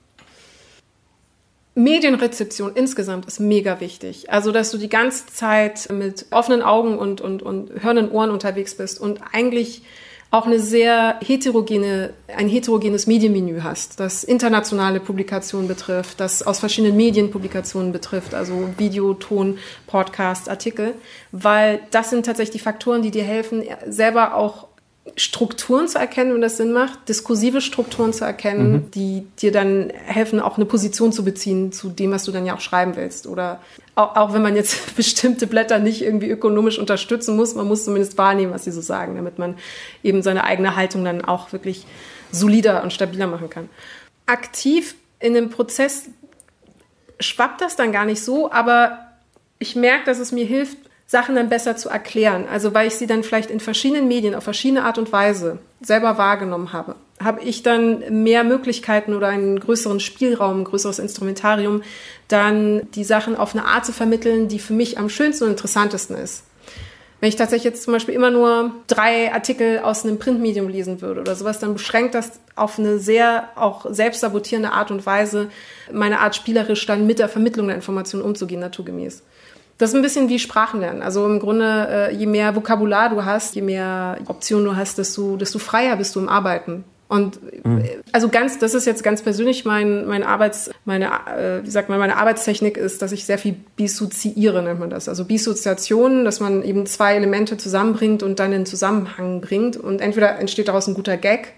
Medienrezeption insgesamt ist mega wichtig. Also, dass du die ganze Zeit mit offenen Augen und, und, und hörenden Ohren unterwegs bist und eigentlich auch eine sehr heterogene, ein heterogenes Medienmenü hast, das internationale Publikationen betrifft, das aus verschiedenen Medien Publikationen betrifft, also Video, Ton, Podcast, Artikel, weil das sind tatsächlich die Faktoren, die dir helfen, selber auch Strukturen zu erkennen, wenn das Sinn macht, diskursive Strukturen zu erkennen, mhm. die dir dann helfen, auch eine Position zu beziehen zu dem, was du dann ja auch schreiben willst. Oder auch, auch wenn man jetzt bestimmte Blätter nicht irgendwie ökonomisch unterstützen muss, man muss zumindest wahrnehmen, was sie so sagen, damit man eben seine eigene Haltung dann auch wirklich solider und stabiler machen kann. Aktiv in dem Prozess schwappt das dann gar nicht so, aber ich merke, dass es mir hilft, Sachen dann besser zu erklären. Also weil ich sie dann vielleicht in verschiedenen Medien auf verschiedene Art und Weise selber wahrgenommen habe, habe ich dann mehr Möglichkeiten oder einen größeren Spielraum, ein größeres Instrumentarium, dann die Sachen auf eine Art zu vermitteln, die für mich am schönsten und interessantesten ist. Wenn ich tatsächlich jetzt zum Beispiel immer nur drei Artikel aus einem Printmedium lesen würde oder sowas, dann beschränkt das auf eine sehr auch selbstsabotierende Art und Weise meine Art spielerisch dann mit der Vermittlung der Informationen umzugehen, naturgemäß. Das ist ein bisschen wie Sprachenlernen. Also im Grunde, je mehr Vokabular du hast, je mehr Optionen du hast, desto, desto freier bist du im Arbeiten. Und mhm. also ganz, das ist jetzt ganz persönlich mein, mein Arbeits, meine, äh, wie sagt man, meine Arbeitstechnik ist, dass ich sehr viel bissoziiere, nennt man das. Also Bissoziation, dass man eben zwei Elemente zusammenbringt und dann in Zusammenhang bringt. Und entweder entsteht daraus ein guter Gag,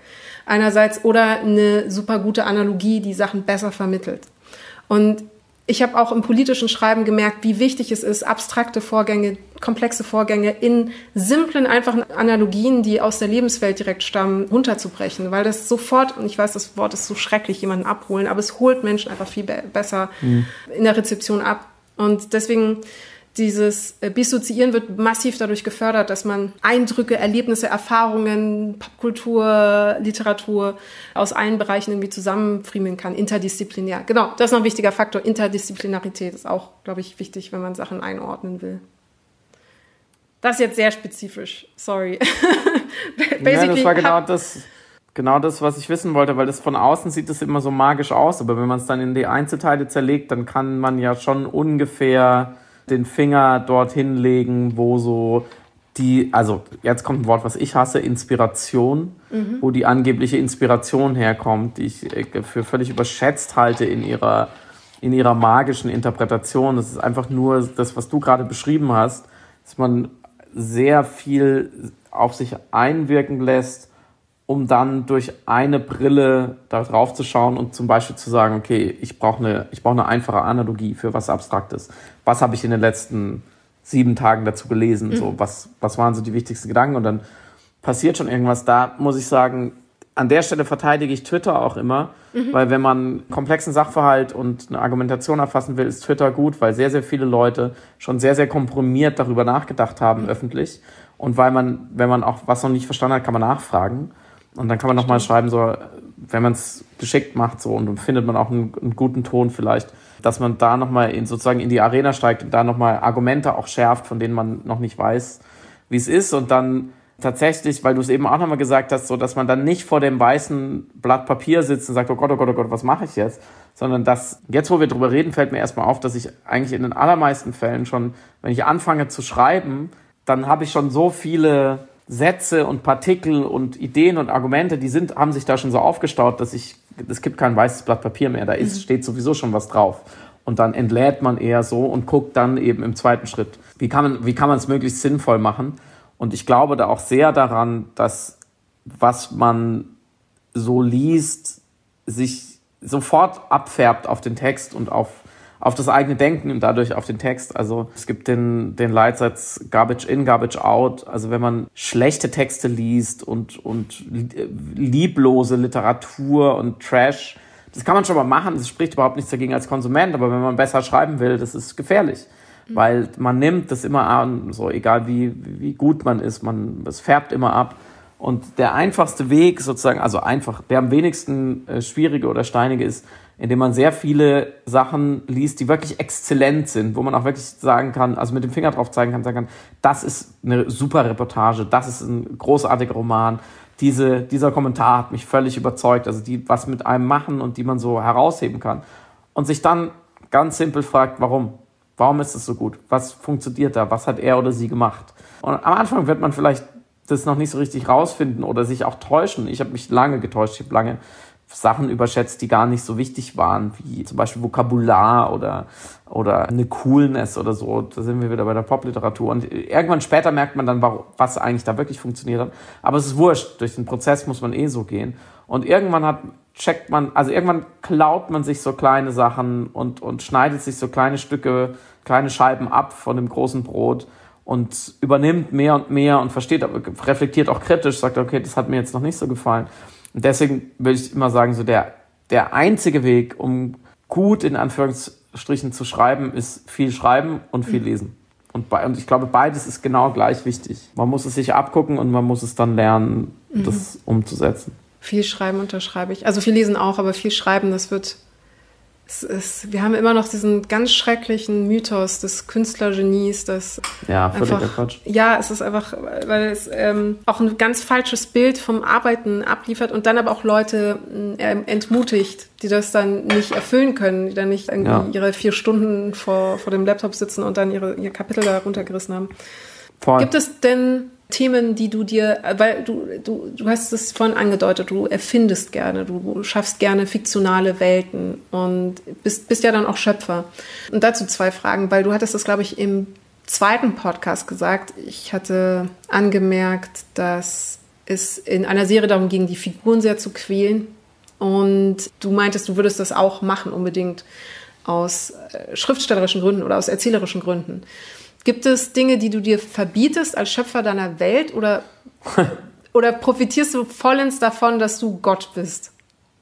einerseits oder eine super gute Analogie, die Sachen besser vermittelt. Und ich habe auch im politischen Schreiben gemerkt, wie wichtig es ist, abstrakte Vorgänge, komplexe Vorgänge in simplen, einfachen Analogien, die aus der Lebenswelt direkt stammen, runterzubrechen. Weil das sofort, und ich weiß, das Wort ist so schrecklich, jemanden abholen, aber es holt Menschen einfach viel be- besser mhm. in der Rezeption ab. Und deswegen dieses Dissoziieren wird massiv dadurch gefördert, dass man Eindrücke, Erlebnisse, Erfahrungen, Popkultur, Literatur aus allen Bereichen irgendwie zusammenfriemeln kann, interdisziplinär. Genau, das ist noch ein wichtiger Faktor. Interdisziplinarität ist auch, glaube ich, wichtig, wenn man Sachen einordnen will. Das ist jetzt sehr spezifisch, sorry.
Ja, das war genau das, genau das, was ich wissen wollte, weil das von außen sieht das immer so magisch aus, aber wenn man es dann in die Einzelteile zerlegt, dann kann man ja schon ungefähr den Finger dorthin legen, wo so die, also jetzt kommt ein Wort, was ich hasse, Inspiration, mhm. wo die angebliche Inspiration herkommt, die ich für völlig überschätzt halte in ihrer, in ihrer magischen Interpretation. Das ist einfach nur das, was du gerade beschrieben hast, dass man sehr viel auf sich einwirken lässt, um dann durch eine Brille da drauf zu schauen und zum Beispiel zu sagen, okay, ich brauche eine, ich brauche eine einfache Analogie für was Abstraktes. Was habe ich in den letzten sieben Tagen dazu gelesen? Mhm. So, was, was waren so die wichtigsten Gedanken? Und dann passiert schon irgendwas. Da muss ich sagen, an der Stelle verteidige ich Twitter auch immer, mhm. weil wenn man einen komplexen Sachverhalt und eine Argumentation erfassen will, ist Twitter gut, weil sehr, sehr viele Leute schon sehr, sehr komprimiert darüber nachgedacht haben, mhm. öffentlich. Und weil man, wenn man auch was noch nicht verstanden hat, kann man nachfragen. Und dann kann man nochmal schreiben, so, wenn man es geschickt macht, so, und dann findet man auch einen, einen guten Ton vielleicht, dass man da nochmal in, sozusagen in die Arena steigt und da nochmal Argumente auch schärft, von denen man noch nicht weiß, wie es ist. Und dann tatsächlich, weil du es eben auch nochmal gesagt hast, so, dass man dann nicht vor dem weißen Blatt Papier sitzt und sagt, oh Gott, oh Gott, oh Gott, was mache ich jetzt? Sondern dass, jetzt wo wir drüber reden, fällt mir erstmal auf, dass ich eigentlich in den allermeisten Fällen schon, wenn ich anfange zu schreiben, dann habe ich schon so viele Sätze und Partikel und Ideen und Argumente, die sind, haben sich da schon so aufgestaut, dass ich, es gibt kein weißes Blatt Papier mehr, da ist, mhm. steht sowieso schon was drauf. Und dann entlädt man eher so und guckt dann eben im zweiten Schritt, wie kann man, wie kann man es möglichst sinnvoll machen? Und ich glaube da auch sehr daran, dass was man so liest, sich sofort abfärbt auf den Text und auf auf das eigene Denken und dadurch auf den Text. Also es gibt den, den Leitsatz Garbage in, Garbage out. Also wenn man schlechte Texte liest und, und lieblose Literatur und Trash, das kann man schon mal machen. Das spricht überhaupt nichts dagegen als Konsument. Aber wenn man besser schreiben will, das ist gefährlich. Mhm. Weil man nimmt das immer an, so egal wie, wie gut man ist, man, es färbt immer ab. Und der einfachste Weg sozusagen, also einfach, der am wenigsten äh, schwierige oder steinige ist, indem man sehr viele Sachen liest, die wirklich exzellent sind, wo man auch wirklich sagen kann, also mit dem Finger drauf zeigen kann, sagen kann, das ist eine super Reportage, das ist ein großartiger Roman, diese, dieser Kommentar hat mich völlig überzeugt, also die was mit einem machen und die man so herausheben kann. Und sich dann ganz simpel fragt, warum? Warum ist es so gut? Was funktioniert da? Was hat er oder sie gemacht? Und am Anfang wird man vielleicht das noch nicht so richtig rausfinden oder sich auch täuschen. Ich habe mich lange getäuscht, ich habe lange Sachen überschätzt, die gar nicht so wichtig waren, wie zum Beispiel Vokabular oder, oder eine Coolness oder so. Da sind wir wieder bei der Popliteratur. Und irgendwann später merkt man dann, was eigentlich da wirklich funktioniert hat. Aber es ist wurscht. Durch den Prozess muss man eh so gehen. Und irgendwann hat, checkt man, also irgendwann klaut man sich so kleine Sachen und, und schneidet sich so kleine Stücke, kleine Scheiben ab von dem großen Brot und übernimmt mehr und mehr und versteht, reflektiert auch kritisch, sagt, okay, das hat mir jetzt noch nicht so gefallen. Und deswegen würde ich immer sagen, so der, der einzige Weg, um gut in Anführungsstrichen zu schreiben, ist viel schreiben und viel lesen. Und, bei, und ich glaube, beides ist genau gleich wichtig. Man muss es sich abgucken und man muss es dann lernen, mhm. das umzusetzen.
Viel schreiben unterschreibe ich. Also viel lesen auch, aber viel schreiben, das wird... Es ist, wir haben immer noch diesen ganz schrecklichen Mythos des Künstlergenies, das
ja, völliger
einfach,
Quatsch.
Ja, es ist einfach, weil es ähm, auch ein ganz falsches Bild vom Arbeiten abliefert und dann aber auch Leute äh, entmutigt, die das dann nicht erfüllen können, die dann nicht irgendwie ja. ihre vier Stunden vor, vor dem Laptop sitzen und dann ihre, ihr Kapitel da runtergerissen haben. Voll. Gibt es denn Themen, die du dir, weil du, du, du hast es vorhin angedeutet, du erfindest gerne, du schaffst gerne fiktionale Welten und bist, bist ja dann auch Schöpfer. Und dazu zwei Fragen, weil du hattest das, glaube ich, im zweiten Podcast gesagt. Ich hatte angemerkt, dass es in einer Serie darum ging, die Figuren sehr zu quälen. Und du meintest, du würdest das auch machen, unbedingt aus schriftstellerischen Gründen oder aus erzählerischen Gründen. Gibt es Dinge, die du dir verbietest als Schöpfer deiner Welt oder, oder profitierst du vollends davon, dass du Gott bist?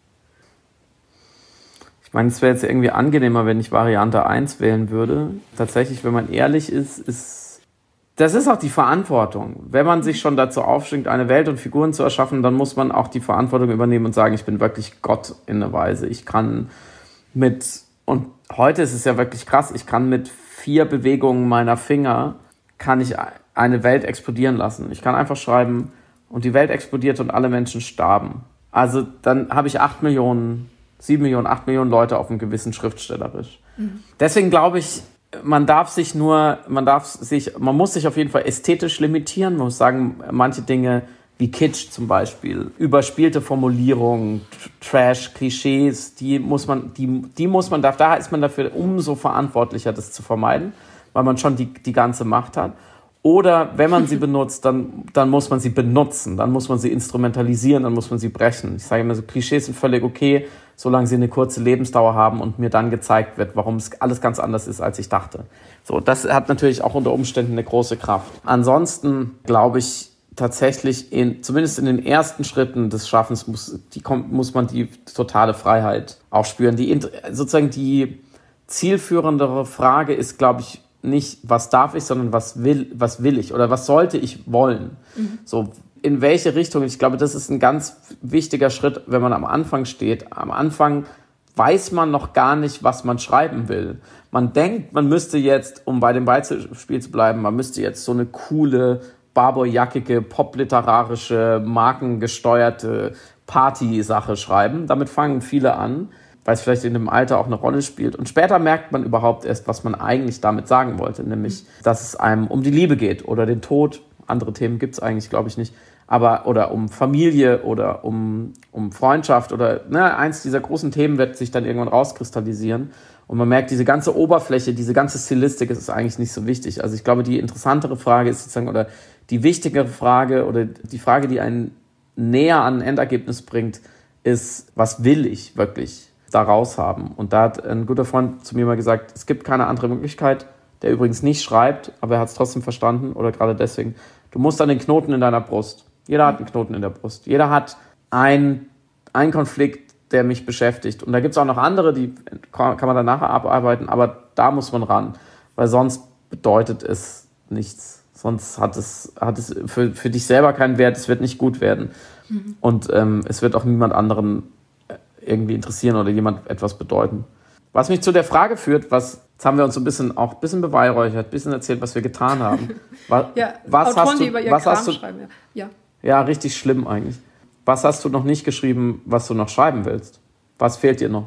Ich meine, es wäre jetzt irgendwie angenehmer, wenn ich Variante eins wählen würde. Tatsächlich, wenn man ehrlich ist, ist das ist auch die Verantwortung. Wenn man sich schon dazu aufschwingt, eine Welt und Figuren zu erschaffen, dann muss man auch die Verantwortung übernehmen und sagen, ich bin wirklich Gott in einer Weise. Ich kann mit, und heute ist es ja wirklich krass, ich kann mit vier Bewegungen meiner Finger, kann ich eine Welt explodieren lassen. Ich kann einfach schreiben, und die Welt explodiert und alle Menschen starben. Also dann habe ich acht Millionen, sieben Millionen, acht Millionen Leute auf einem gewissen schriftstellerisch. Mhm. Deswegen glaube ich, man darf sich nur, man darf sich, man muss sich auf jeden Fall ästhetisch limitieren. Man muss sagen, manche Dinge wie Kitsch zum Beispiel, überspielte Formulierungen, Trash, Klischees, die muss man, die, die muss man, da ist man dafür umso verantwortlicher, das zu vermeiden, weil man schon die, die ganze Macht hat. Oder wenn man sie benutzt, dann, dann muss man sie benutzen, dann muss man sie instrumentalisieren, dann muss man sie brechen. Ich sage immer so, Klischees sind völlig okay, solange sie eine kurze Lebensdauer haben und mir dann gezeigt wird, warum es alles ganz anders ist, als ich dachte. So, das hat natürlich auch unter Umständen eine große Kraft. Ansonsten glaube ich tatsächlich, in, zumindest in den ersten Schritten des Schaffens, muss, die, muss man die totale Freiheit auch spüren. Die, sozusagen die zielführendere Frage ist, glaube ich, nicht, was darf ich, sondern was will, was will ich oder was sollte ich wollen? Mhm. So, in welche Richtung? Ich glaube, das ist ein ganz wichtiger Schritt, wenn man am Anfang steht. Am Anfang weiß man noch gar nicht, was man schreiben will. Man denkt, man müsste jetzt, um bei dem Beispiel zu bleiben, man müsste jetzt so eine coole, barbourjackige, popliterarische, markengesteuerte Party-Sache schreiben. Damit fangen viele an, weil es vielleicht in dem Alter auch eine Rolle spielt. Und später merkt man überhaupt erst, was man eigentlich damit sagen wollte, nämlich, dass es einem um die Liebe geht oder den Tod. Andere Themen gibt es eigentlich, glaube ich, nicht. Aber, oder um Familie oder um, um Freundschaft oder, ne, eins dieser großen Themen wird sich dann irgendwann rauskristallisieren. Und man merkt, diese ganze Oberfläche, diese ganze Stilistik ist eigentlich nicht so wichtig. Also ich glaube, die interessantere Frage ist sozusagen, oder die wichtigere Frage oder die Frage, die einen näher an ein Endergebnis bringt, ist, was will ich wirklich da raus haben? Und da hat ein guter Freund zu mir mal gesagt, es gibt keine andere Möglichkeit, der übrigens nicht schreibt, aber er hat es trotzdem verstanden oder gerade deswegen. Du musst an den Knoten in deiner Brust. Jeder hat einen Knoten in der Brust. Jeder hat ein, einen Konflikt, der mich beschäftigt. Und da gibt es auch noch andere, die kann man danach abarbeiten, aber da muss man ran, weil sonst bedeutet es nichts. Sonst hat es, hat es für, für dich selber keinen Wert, es wird nicht gut werden. Mhm. Und ähm, es wird auch niemand anderen irgendwie interessieren oder jemand etwas bedeuten. Was mich zu der Frage führt, was, jetzt haben wir uns so ein bisschen auch ein bisschen beweihräuchert, ein bisschen erzählt, was wir getan haben. Was,
ja,
was
Autoren,
hast du,
die über ihr
was
Kram
hast du,
schreiben. Ja. Ja.
ja, richtig schlimm eigentlich. Was hast du noch nicht geschrieben, was du noch schreiben willst? Was fehlt dir noch?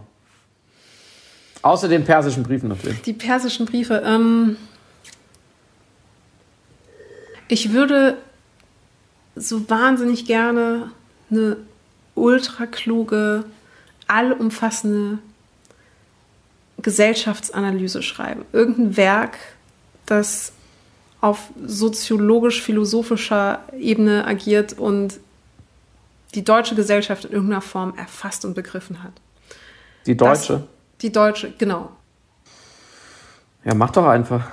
Außer den persischen Briefen natürlich.
Die persischen Briefe. Ähm, ich würde so wahnsinnig gerne eine ultra kluge, allumfassende Gesellschaftsanalyse schreiben. Irgendein Werk, das auf soziologisch-philosophischer Ebene agiert und die deutsche Gesellschaft in irgendeiner Form erfasst und begriffen hat.
Die deutsche?
Das, die deutsche, genau.
Ja, mach doch einfach.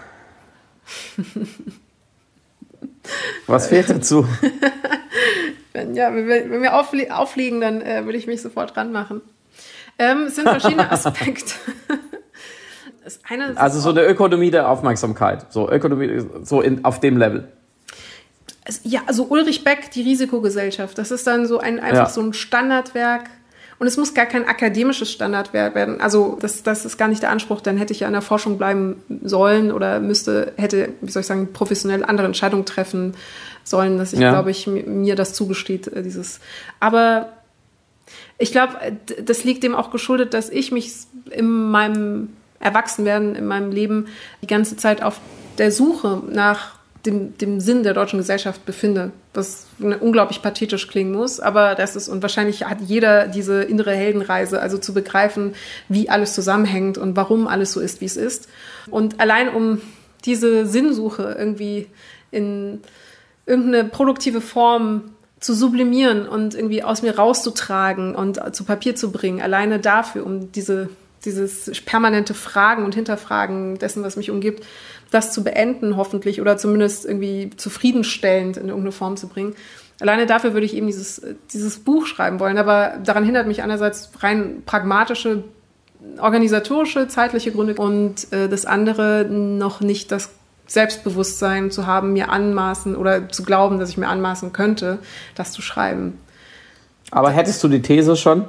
Was fehlt dazu?
wenn, ja, wenn wir, wenn wir aufle- auflegen, dann äh, würde ich mich sofort dran machen. Ähm, es sind verschiedene Aspekte. Das eine ist
also so eine Ökonomie der Aufmerksamkeit, so Ökonomie, so in, auf dem Level.
Ja, also Ulrich Beck, die Risikogesellschaft, das ist dann so ein einfach ja. so ein Standardwerk. Und es muss gar kein akademisches Standardwerk werden. Also das, das ist gar nicht der Anspruch. Dann hätte ich ja in der Forschung bleiben sollen oder müsste, hätte, wie soll ich sagen, professionell andere Entscheidungen treffen sollen, dass ich, ja. glaube ich, mir das zugesteht, dieses. Aber ich glaube, das liegt dem auch geschuldet, dass ich mich in meinem Erwachsenwerden, in meinem Leben die ganze Zeit auf der Suche nach dem, dem Sinn der deutschen Gesellschaft befinde, was unglaublich pathetisch klingen muss, aber das ist, und wahrscheinlich hat jeder diese innere Heldenreise, also zu begreifen, wie alles zusammenhängt und warum alles so ist, wie es ist. Und allein um diese Sinnsuche irgendwie in irgendeine produktive Form zu sublimieren und irgendwie aus mir rauszutragen und zu Papier zu bringen. Alleine dafür, um diese, dieses permanente Fragen und Hinterfragen dessen, was mich umgibt, das zu beenden hoffentlich oder zumindest irgendwie zufriedenstellend in irgendeine Form zu bringen. Alleine dafür würde ich eben dieses, dieses Buch schreiben wollen. Aber daran hindert mich einerseits rein pragmatische, organisatorische, zeitliche Gründe und äh, das andere noch nicht das Selbstbewusstsein zu haben, mir anmaßen oder zu glauben, dass ich mir anmaßen könnte, das zu schreiben.
Aber hättest du die These schon?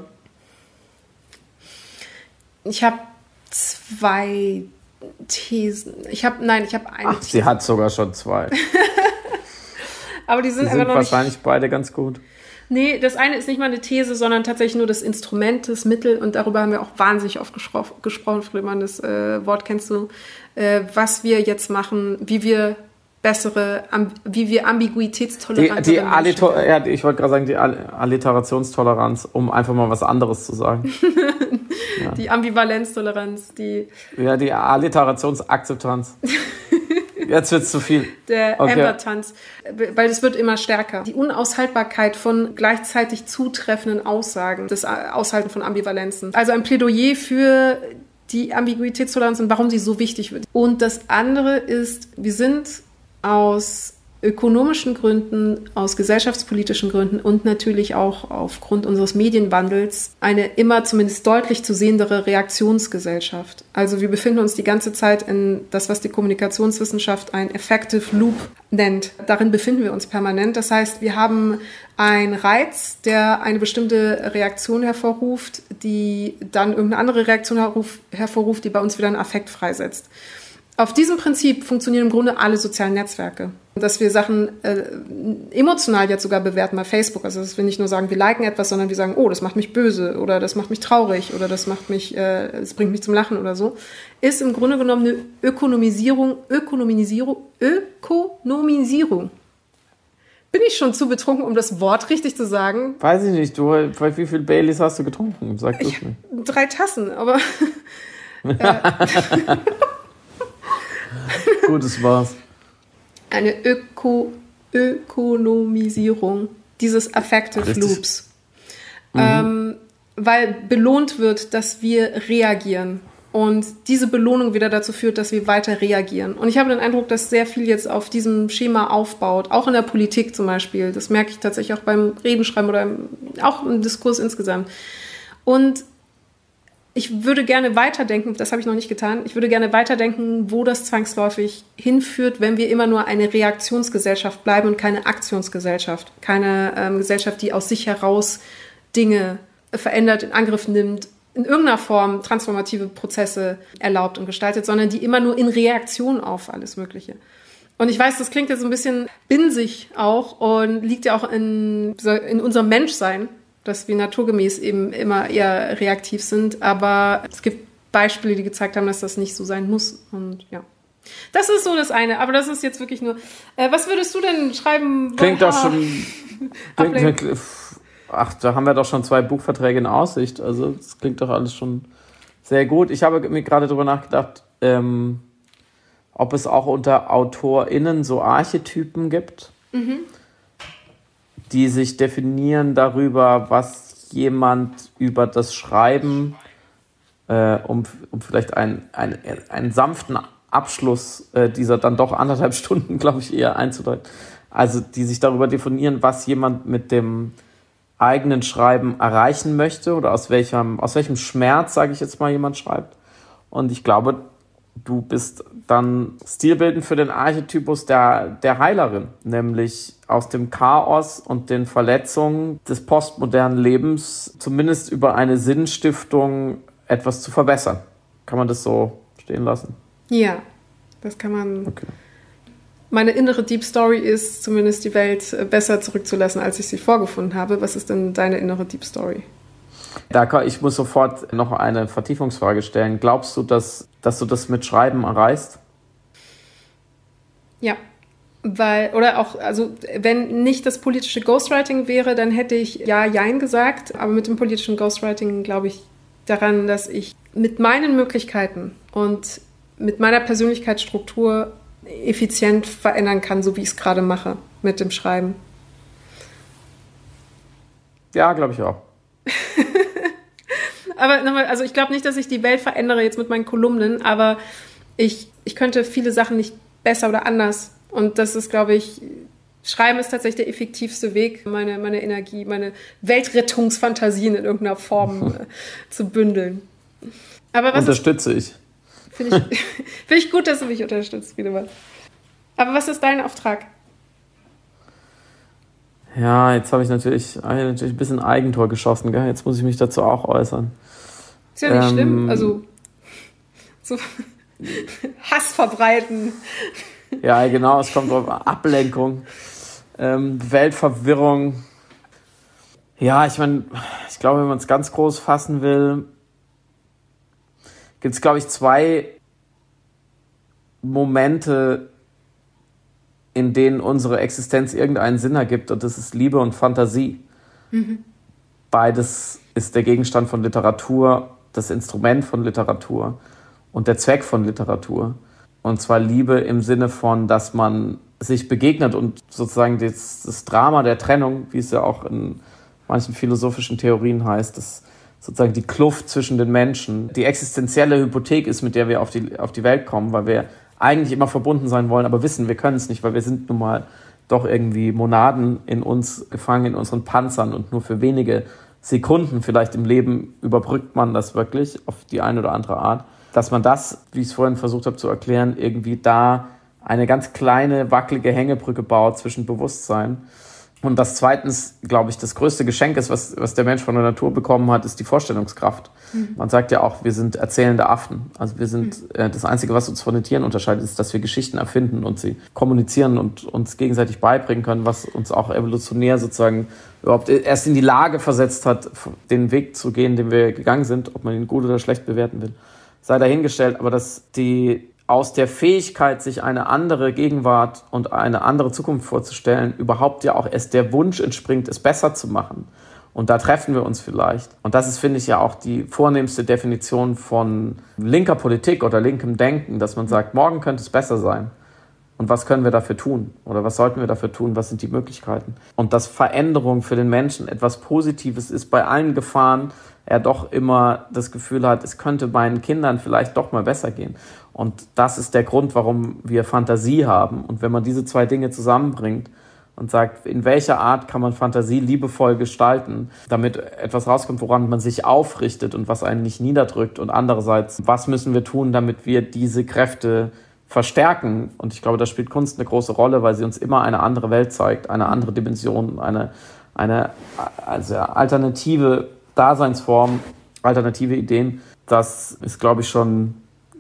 Ich habe zwei Thesen. Ich habe, nein, ich habe eine
Ach,
These.
sie hat sogar schon zwei.
Aber die sind,
die sind
aber noch
wahrscheinlich
nicht,
beide ganz gut.
Nee, das eine ist nicht mal eine These, sondern tatsächlich nur das Instrument, das Mittel. Und darüber haben wir auch wahnsinnig oft gespro- gesprochen, Friedemann, das äh, Wort kennst du. Äh, was wir jetzt machen, wie wir bessere, amb- wie wir ambiguitätstolerant
die, die Allito- ja, ich wollte gerade sagen, die All- Alliterationstoleranz, um einfach mal was anderes zu sagen.
Ja. Die Ambivalenztoleranz, die...
Ja, die Alliterationsakzeptanz. Jetzt wird's zu viel.
Der
okay.
Amber-Tanz, weil es wird immer stärker. Die Unaushaltbarkeit von gleichzeitig zutreffenden Aussagen, das Aushalten von Ambivalenzen. Also ein Plädoyer für die Ambiguitätstoleranz und warum sie so wichtig wird. Und das andere ist, wir sind aus ökonomischen Gründen, aus gesellschaftspolitischen Gründen und natürlich auch aufgrund unseres Medienwandels eine immer zumindest deutlich zu sehendere Reaktionsgesellschaft. Also wir befinden uns die ganze Zeit in das, was die Kommunikationswissenschaft ein Effective Loop nennt. Darin befinden wir uns permanent. Das heißt, wir haben einen Reiz, der eine bestimmte Reaktion hervorruft, die dann irgendeine andere Reaktion hervorruft, die bei uns wieder einen Affekt freisetzt. Auf diesem Prinzip funktionieren im Grunde alle sozialen Netzwerke. Dass wir Sachen äh, emotional jetzt sogar bewerten bei Facebook. Also dass wir nicht nur sagen, wir liken etwas, sondern wir sagen, oh, das macht mich böse oder das macht mich traurig oder das macht mich, äh, es bringt mich zum Lachen oder so, ist im Grunde genommen eine Ökonomisierung, Ökonomisierung, Ökonomisierung. Bin ich schon zu betrunken, um das Wort richtig zu sagen?
Weiß ich nicht. Du, wie viel Baileys hast du getrunken? Sag du
ich,
mir.
Drei Tassen, aber... äh,
Gut, das war's.
Eine Öko, Ökonomisierung dieses Affective
Richtig.
Loops.
Mhm.
Ähm, weil belohnt wird, dass wir reagieren. Und diese Belohnung wieder dazu führt, dass wir weiter reagieren. Und ich habe den Eindruck, dass sehr viel jetzt auf diesem Schema aufbaut. Auch in der Politik zum Beispiel. Das merke ich tatsächlich auch beim Redenschreiben oder im, auch im Diskurs insgesamt. Und ich würde gerne weiterdenken, das habe ich noch nicht getan, ich würde gerne weiterdenken, wo das zwangsläufig hinführt, wenn wir immer nur eine Reaktionsgesellschaft bleiben und keine Aktionsgesellschaft. Keine ähm, Gesellschaft, die aus sich heraus Dinge verändert, in Angriff nimmt, in irgendeiner Form transformative Prozesse erlaubt und gestaltet, sondern die immer nur in Reaktion auf alles Mögliche. Und ich weiß, das klingt jetzt so ein bisschen binsig auch und liegt ja auch in, in unserem Menschsein, dass wir naturgemäß eben immer eher reaktiv sind. Aber es gibt Beispiele, die gezeigt haben, dass das nicht so sein muss. Und ja, das ist so das eine. Aber das ist jetzt wirklich nur... Äh, was würdest du denn schreiben?
Klingt doch schon... klingt, klingt, ach, da haben wir doch schon zwei Buchverträge in Aussicht. Also das klingt doch alles schon sehr gut. Ich habe mir gerade darüber nachgedacht, ähm, ob es auch unter AutorInnen so Archetypen gibt. Mhm. Die sich definieren darüber, was jemand über das Schreiben, äh, um, um vielleicht einen, einen, einen sanften Abschluss äh, dieser dann doch anderthalb Stunden, glaube ich, eher einzudeuten. Also die sich darüber definieren, was jemand mit dem eigenen Schreiben erreichen möchte oder aus welchem, aus welchem Schmerz, sage ich jetzt mal, jemand schreibt. Und ich glaube, du bist dann stilbildend für den Archetypus der, der Heilerin, nämlich aus dem Chaos und den Verletzungen des postmodernen Lebens zumindest über eine Sinnstiftung etwas zu verbessern. Kann man das so stehen lassen?
Ja, das kann man.
Okay.
Meine innere Deep Story ist, zumindest die Welt besser zurückzulassen, als ich sie vorgefunden habe. Was ist denn deine innere Deep Story?
Da, ich muss sofort noch eine Vertiefungsfrage stellen. Glaubst du, dass, dass du das mit Schreiben erreichst?
Ja, weil, oder auch, also wenn nicht das politische Ghostwriting wäre, dann hätte ich ja, jein gesagt. Aber mit dem politischen Ghostwriting glaube ich daran, dass ich mit meinen Möglichkeiten und mit meiner
Ja, glaube ich auch.
Aber nochmal, also ich glaube nicht, dass ich die Welt verändere jetzt mit meinen Kolumnen, aber ich, ich könnte viele Sachen nicht besser oder anders. Und das ist, glaube ich, Schreiben ist tatsächlich der effektivste Weg, meine, meine Energie, meine Weltrettungsfantasien in irgendeiner Form äh, zu bündeln. Aber was
Unterstütze
ist,
ich.
Finde ich, find ich gut, dass du mich unterstützt, Friedemann. Aber was ist dein Auftrag?
Ja, jetzt habe ich natürlich, hab ich natürlich ein bisschen Eigentor geschossen, gell? Jetzt muss ich mich dazu auch äußern.
Ist ja nicht
ähm,
schlimm, also so Hass verbreiten.
Ja, genau, es kommt drauf an. Ablenkung, ähm, Weltverwirrung. Ja, ich meine, ich glaube, wenn man es ganz groß fassen will, gibt es, glaube ich, zwei Momente, in denen unsere Existenz irgendeinen Sinn ergibt, und das ist Liebe und Fantasie. Mhm. Beides ist der Gegenstand von Literatur, das Instrument von Literatur und der Zweck von Literatur. Und zwar Liebe im Sinne von, dass man sich begegnet und sozusagen das, das Drama der Trennung, wie es ja auch in manchen philosophischen Theorien heißt, dass sozusagen die Kluft zwischen den Menschen die existenzielle Hypothek ist, mit der wir auf die, auf die Welt kommen, weil wir eigentlich immer verbunden sein wollen, aber wissen, wir können es nicht, weil wir sind nun mal doch irgendwie Monaden in uns gefangen, in unseren Panzern, und nur für wenige Sekunden vielleicht im Leben überbrückt man das wirklich auf die eine oder andere Art. Dass man das, wie ich es vorhin versucht habe zu erklären, irgendwie da eine ganz kleine, wackelige Hängebrücke baut zwischen Bewusstsein. Und das zweitens, glaube ich, das größte Geschenk ist, was, was der Mensch von der Natur bekommen hat, ist die Vorstellungskraft. Mhm. Man sagt ja auch, wir sind erzählende Affen. Also wir sind, mhm. äh, das Einzige, was uns von den Tieren unterscheidet, ist, dass wir Geschichten erfinden und sie kommunizieren und uns gegenseitig beibringen können, was uns auch evolutionär sozusagen überhaupt erst in die Lage versetzt hat, den Weg zu gehen, den wir gegangen sind, ob man ihn gut oder schlecht bewerten will, sei dahingestellt. Aber dass die aus der Fähigkeit, sich eine andere Gegenwart und eine andere Zukunft vorzustellen, überhaupt ja auch erst der Wunsch entspringt, es besser zu machen. Und da treffen wir uns vielleicht. Und das ist, finde ich, ja auch die vornehmste Definition von linker Politik oder linkem Denken, dass man sagt, morgen könnte es besser sein. Und was können wir dafür tun? Oder was sollten wir dafür tun? Was sind die Möglichkeiten? Und dass Veränderung für den Menschen etwas Positives ist, bei allen Gefahren er doch immer das Gefühl hat, es könnte meinen Kindern vielleicht doch mal besser gehen. Und das ist der Grund, warum wir Fantasie haben. Und wenn man diese zwei Dinge zusammenbringt und sagt, in welcher Art kann man Fantasie liebevoll gestalten, damit etwas rauskommt, woran man sich aufrichtet und was einen nicht niederdrückt, und andererseits, was müssen wir tun, damit wir diese Kräfte verstärken? Und ich glaube, da spielt Kunst eine große Rolle, weil sie uns immer eine andere Welt zeigt, eine andere Dimension, eine, eine also alternative Daseinsform, alternative Ideen. Das ist, glaube ich, schon,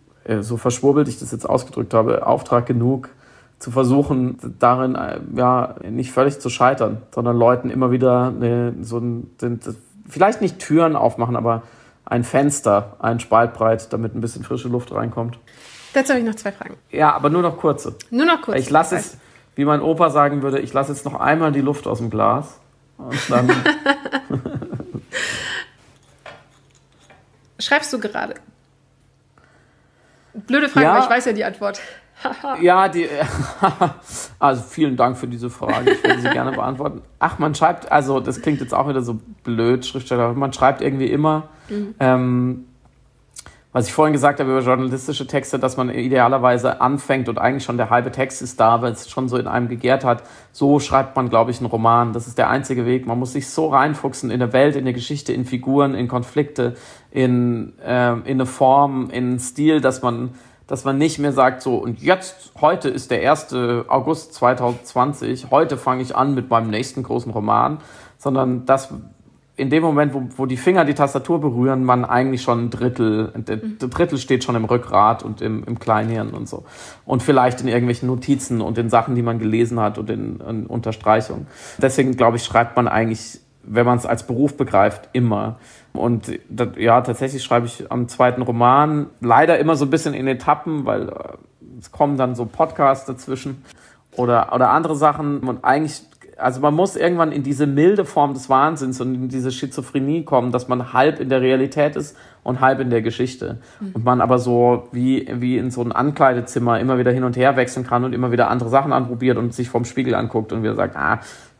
so verschwurbelt ich das jetzt ausgedrückt habe, Auftrag genug, zu versuchen, darin ja nicht völlig zu scheitern, sondern Leuten immer wieder eine, so ein, vielleicht nicht Türen aufmachen, aber ein Fenster, ein Spalt breit, damit ein bisschen frische Luft reinkommt.
Dazu habe ich noch zwei Fragen.
Ja, aber nur noch kurze.
Nur noch kurze.
Ich lasse es, wie mein Opa sagen würde, ich lasse jetzt noch einmal die Luft aus dem Glas und dann...
Schreibst du gerade? Blöde Frage,
ja,
aber ich weiß ja die Antwort.
Ja, die, also vielen Dank für diese Frage. Ich würde sie gerne beantworten. Ach, man schreibt, also das klingt jetzt auch wieder so blöd, Schriftsteller, aber man schreibt irgendwie immer, mhm. ähm, was ich vorhin gesagt habe über journalistische Texte, dass man idealerweise anfängt und eigentlich schon der halbe Text ist da, weil es schon so in einem gegärt hat. So schreibt man, glaube ich, einen Roman. Das ist der einzige Weg. Man muss sich so reinfuchsen in eine Welt, in eine Geschichte, in Figuren, in Konflikte, in, äh, in eine Form, in einen Stil, dass man, dass man nicht mehr sagt, so, und jetzt, heute ist der erste August zweitausendzwanzig, heute fange ich an mit meinem nächsten großen Roman, sondern dass in dem Moment, wo, wo die Finger die Tastatur berühren, man eigentlich schon ein Drittel, der, der Drittel steht schon im Rückgrat und im, im Kleinhirn und so. Und vielleicht in irgendwelchen Notizen und in Sachen, die man gelesen hat und in, in Unterstreichungen. Deswegen, glaube ich, schreibt man eigentlich, wenn man es als Beruf begreift, immer. Und das, ja, tatsächlich schreibe ich am zweiten Roman leider immer so ein bisschen in Etappen, weil äh, es kommen dann so Podcasts dazwischen oder, oder andere Sachen. Und eigentlich, also man muss irgendwann in diese milde Form des Wahnsinns und in diese Schizophrenie kommen, dass man halb in der Realität ist und halb in der Geschichte. Mhm. Und man aber so wie, wie in so ein Ankleidezimmer immer wieder hin und her wechseln kann und immer wieder andere Sachen anprobiert und sich vorm Spiegel anguckt und wieder sagt, ah,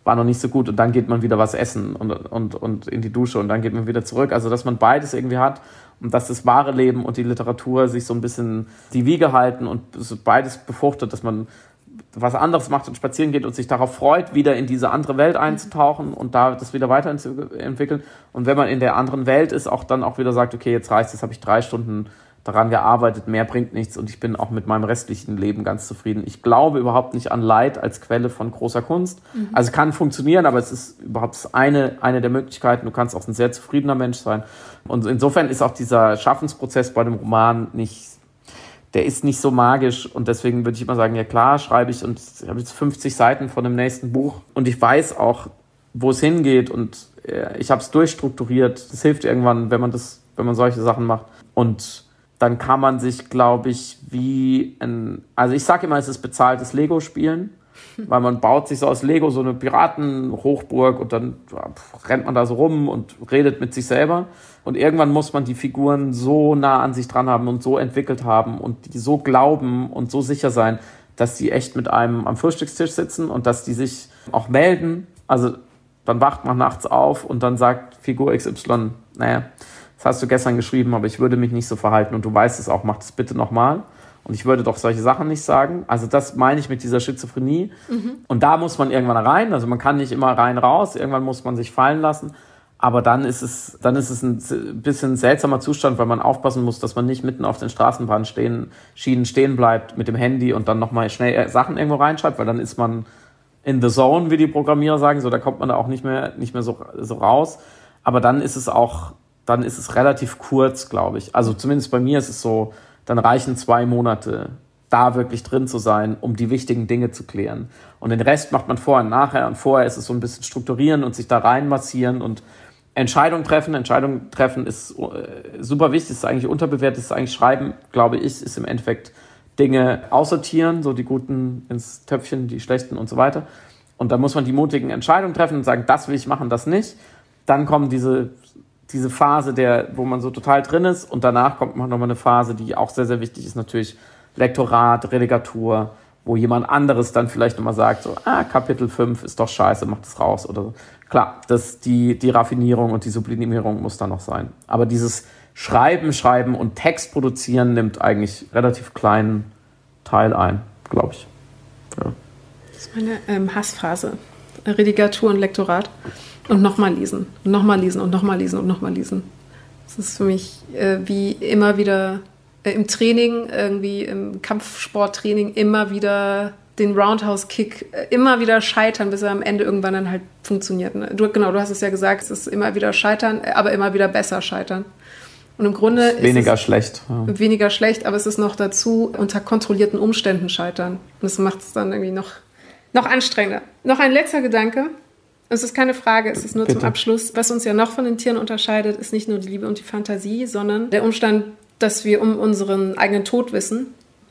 war noch nicht so gut und dann geht man wieder was essen und, und, und in die Dusche und dann geht man wieder zurück. Also dass man beides irgendwie hat und dass das wahre Leben und die Literatur sich so ein bisschen die Wiege halten und beides befruchtet, dass man was anderes macht und spazieren geht und sich darauf freut, wieder in diese andere Welt einzutauchen und da das wieder weiterentwickeln. Und wenn man in der anderen Welt ist, auch dann auch wieder sagt, okay, jetzt reicht es, jetzt habe ich drei Stunden daran gearbeitet, mehr bringt nichts und ich bin auch mit meinem restlichen Leben ganz zufrieden. Ich glaube überhaupt nicht an Leid als Quelle von großer Kunst. Mhm. Also es kann funktionieren, aber es ist überhaupt eine, eine der Möglichkeiten. Du kannst auch ein sehr zufriedener Mensch sein. Und insofern ist auch dieser Schaffensprozess bei dem Roman nicht, der ist nicht so magisch und deswegen würde ich immer sagen, ja klar, schreibe ich und ich habe jetzt fünfzig Seiten von dem nächsten Buch und ich weiß auch, wo es hingeht und ich habe es durchstrukturiert. Das hilft irgendwann, wenn man das, wenn man solche Sachen macht und dann kann man sich, glaube ich, wie ein, also ich sage immer, es ist bezahltes Lego-Spielen, weil man baut sich so aus Lego so eine Piratenhochburg und dann rennt man da so rum und redet mit sich selber und irgendwann muss man die Figuren so nah an sich dran haben und so entwickelt haben und die so glauben und so sicher sein, dass die echt mit einem am Frühstückstisch sitzen und dass die sich auch melden. Also dann wacht man nachts auf und dann sagt Figur X Y, naja, das hast du gestern geschrieben, aber ich würde mich nicht so verhalten und du weißt es auch, mach das bitte nochmal. Und ich würde doch solche Sachen nicht sagen. Also das meine ich mit dieser Schizophrenie. Mhm. Und da muss man irgendwann rein. Also man kann nicht immer rein raus. Irgendwann muss man sich fallen lassen. Aber dann ist es, dann ist es ein bisschen seltsamer Zustand, weil man aufpassen muss, dass man nicht mitten auf den Straßenbahnen stehen, Schienen stehen bleibt mit dem Handy und dann nochmal schnell Sachen irgendwo reinschreibt, weil dann ist man in the zone, wie die Programmierer sagen. So, da kommt man da auch nicht mehr, nicht mehr so, so raus. Aber dann ist es auch, dann ist es relativ kurz, glaube ich. Also zumindest bei mir ist es so, dann reichen zwei Monate, da wirklich drin zu sein, um die wichtigen Dinge zu klären. Und den Rest macht man vorher und nachher. Und vorher ist es so ein bisschen strukturieren und sich da reinmassieren und Entscheidungen treffen. Entscheidungen treffen ist äh, super wichtig, ist eigentlich unterbewertet, ist eigentlich Schreiben, glaube ich, ist im Endeffekt Dinge aussortieren, so die guten ins Töpfchen, die schlechten und so weiter. Und dann muss man die mutigen Entscheidungen treffen und sagen, das will ich machen, das nicht. Dann kommen diese diese Phase, der, wo man so total drin ist und danach kommt noch mal eine Phase, die auch sehr, sehr wichtig ist, natürlich Lektorat, Redigatur, wo jemand anderes dann vielleicht nochmal sagt, so, ah, Kapitel fünf ist doch scheiße, mach das raus oder so. Klar, das, die, die Raffinierung und die Sublimierung muss da noch sein. Aber dieses Schreiben, Schreiben und Text produzieren nimmt eigentlich relativ kleinen Teil ein, glaube ich. Ja.
Das ist meine ähm, Hassphase. Redigatur und Lektorat. Und nochmal lesen, und nochmal lesen und nochmal lesen und nochmal lesen. Das ist für mich äh, wie immer wieder äh, im Training, irgendwie im Kampfsporttraining, immer wieder den Roundhouse-Kick, äh, immer wieder scheitern, bis er am Ende irgendwann dann halt funktioniert. Ne? Du, genau, du hast es ja gesagt, es ist immer wieder scheitern, aber immer wieder besser scheitern. Und im Grunde ist
weniger
es
schlecht. Ja.
Weniger schlecht, aber es ist noch dazu unter kontrollierten Umständen scheitern. Und das macht es dann irgendwie noch, noch anstrengender. Noch ein letzter Gedanke. Es ist keine Frage, es ist nur
Bitte.
Zum Abschluss. Was uns ja noch von den Tieren unterscheidet, ist nicht nur die Liebe und die Fantasie, sondern der Umstand, dass wir um unseren eigenen Tod wissen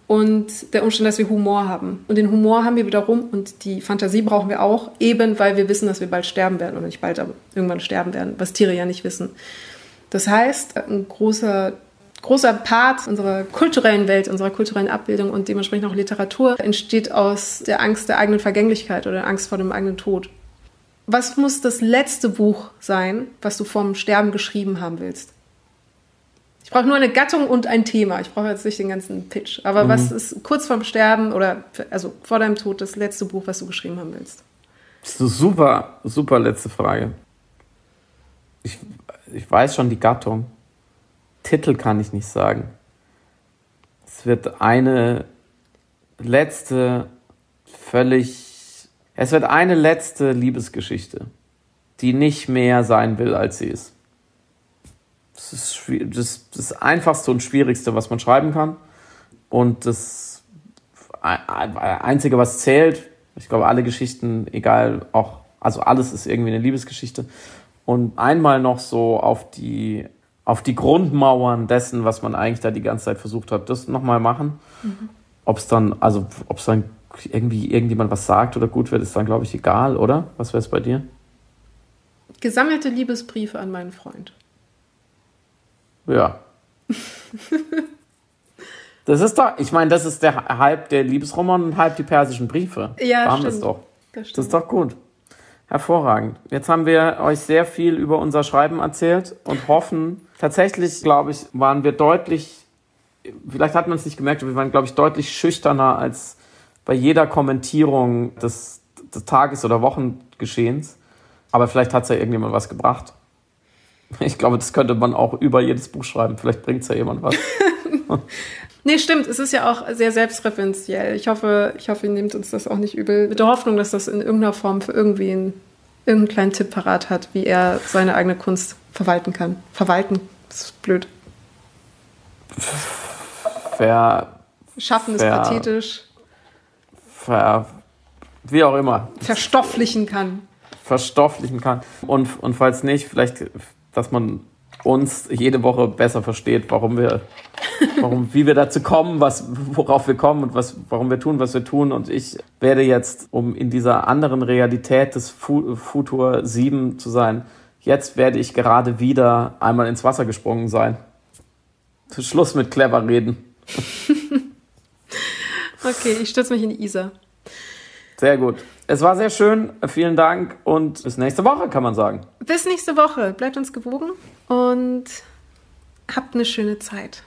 und der Umstand, dass wir Humor haben. Und den Humor haben wir wiederum und die Fantasie brauchen wir auch, eben weil wir wissen, dass wir bald sterben werden oder nicht bald, aber irgendwann sterben werden, was Tiere ja nicht wissen. Das heißt, ein großer, großer Part unserer kulturellen Welt, unserer kulturellen Abbildung und dementsprechend auch Literatur entsteht aus der Angst der eigenen Vergänglichkeit oder der Angst vor dem eigenen Tod. Was muss das letzte Buch sein, was du vorm Sterben geschrieben haben willst? Ich brauche nur eine Gattung und ein Thema. Ich brauche jetzt nicht den ganzen Pitch. Aber mhm. was ist kurz vorm Sterben oder also vor deinem Tod das letzte Buch, was du geschrieben haben willst?
Das ist eine super, super letzte Frage. Ich, ich weiß schon die Gattung. Titel kann ich nicht sagen. Es wird eine letzte, völlig... Es wird eine letzte Liebesgeschichte, die nicht mehr sein will, als sie ist. Das ist das, das Einfachste und Schwierigste, was man schreiben kann. Und das Einzige, was zählt, ich glaube, alle Geschichten, egal, auch, also alles ist irgendwie eine Liebesgeschichte. Und einmal noch so auf die, auf die Grundmauern dessen, was man eigentlich da die ganze Zeit versucht hat, das nochmal machen. Mhm. Ob es dann, also ob es dann irgendwie irgendjemand was sagt oder gut wird, ist dann, glaube ich, egal, oder? Was wäre es bei dir?
Gesammelte Liebesbriefe an meinen Freund.
Ja. Das ist doch, ich meine, das ist der halb der Liebesroman und halb die persischen Briefe.
Ja,
da haben
stimmt.
wir es doch.
Das,
das ist doch gut. Hervorragend. Jetzt haben wir euch sehr viel über unser Schreiben erzählt und hoffen, tatsächlich, glaube ich, waren wir deutlich, vielleicht hat man es nicht gemerkt, aber wir waren, glaube ich, deutlich schüchterner als bei jeder Kommentierung des, des Tages- oder Wochengeschehens. Aber vielleicht hat es ja irgendjemand was gebracht. Ich glaube, das könnte man auch über jedes Buch schreiben. Vielleicht bringt es ja jemand was.
Nee, stimmt. Es ist ja auch sehr selbstreferenziell. Ich hoffe, ich hoffe, ihr nehmt uns das auch nicht übel. Mit der Hoffnung, dass das in irgendeiner Form für irgendwen irgendeinen kleinen Tipp parat hat, wie er seine eigene Kunst verwalten kann. Verwalten, das ist blöd.
Ver...
Schaffen ist
ver,
pathetisch.
Ver... Wie auch immer.
Verstofflichen kann.
Verstofflichen kann. Und, und falls nicht, vielleicht, dass man uns jede Woche besser versteht, warum wir, warum, wie wir dazu kommen, was, worauf wir kommen und was, warum wir tun, was wir tun. Und ich werde jetzt, um in dieser anderen Realität des Fu- Futur sieben zu sein, jetzt werde ich gerade wieder einmal ins Wasser gesprungen sein. Schluss mit clever reden.
Okay, ich stürze mich in die Isar.
Sehr gut. Es war sehr schön. Vielen Dank und bis nächste Woche, kann man sagen.
Bis nächste Woche. Bleibt uns gewogen und habt eine schöne Zeit.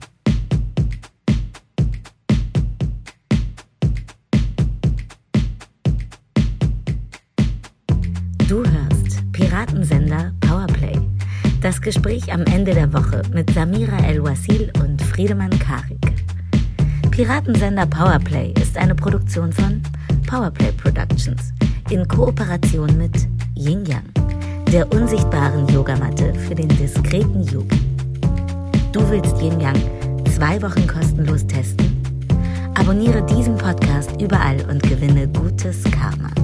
Du hörst Piratensender Powerplay. Das Gespräch am Ende der Woche mit Samira El-Wasil und Friedemann Karik. Piratensender Powerplay ist eine Produktion von Powerplay Productions in Kooperation mit Yin Yang, der unsichtbaren Yogamatte für den diskreten Yogi. Du willst Yin Yang zwei Wochen kostenlos testen? Abonniere diesen Podcast überall und gewinne gutes Karma.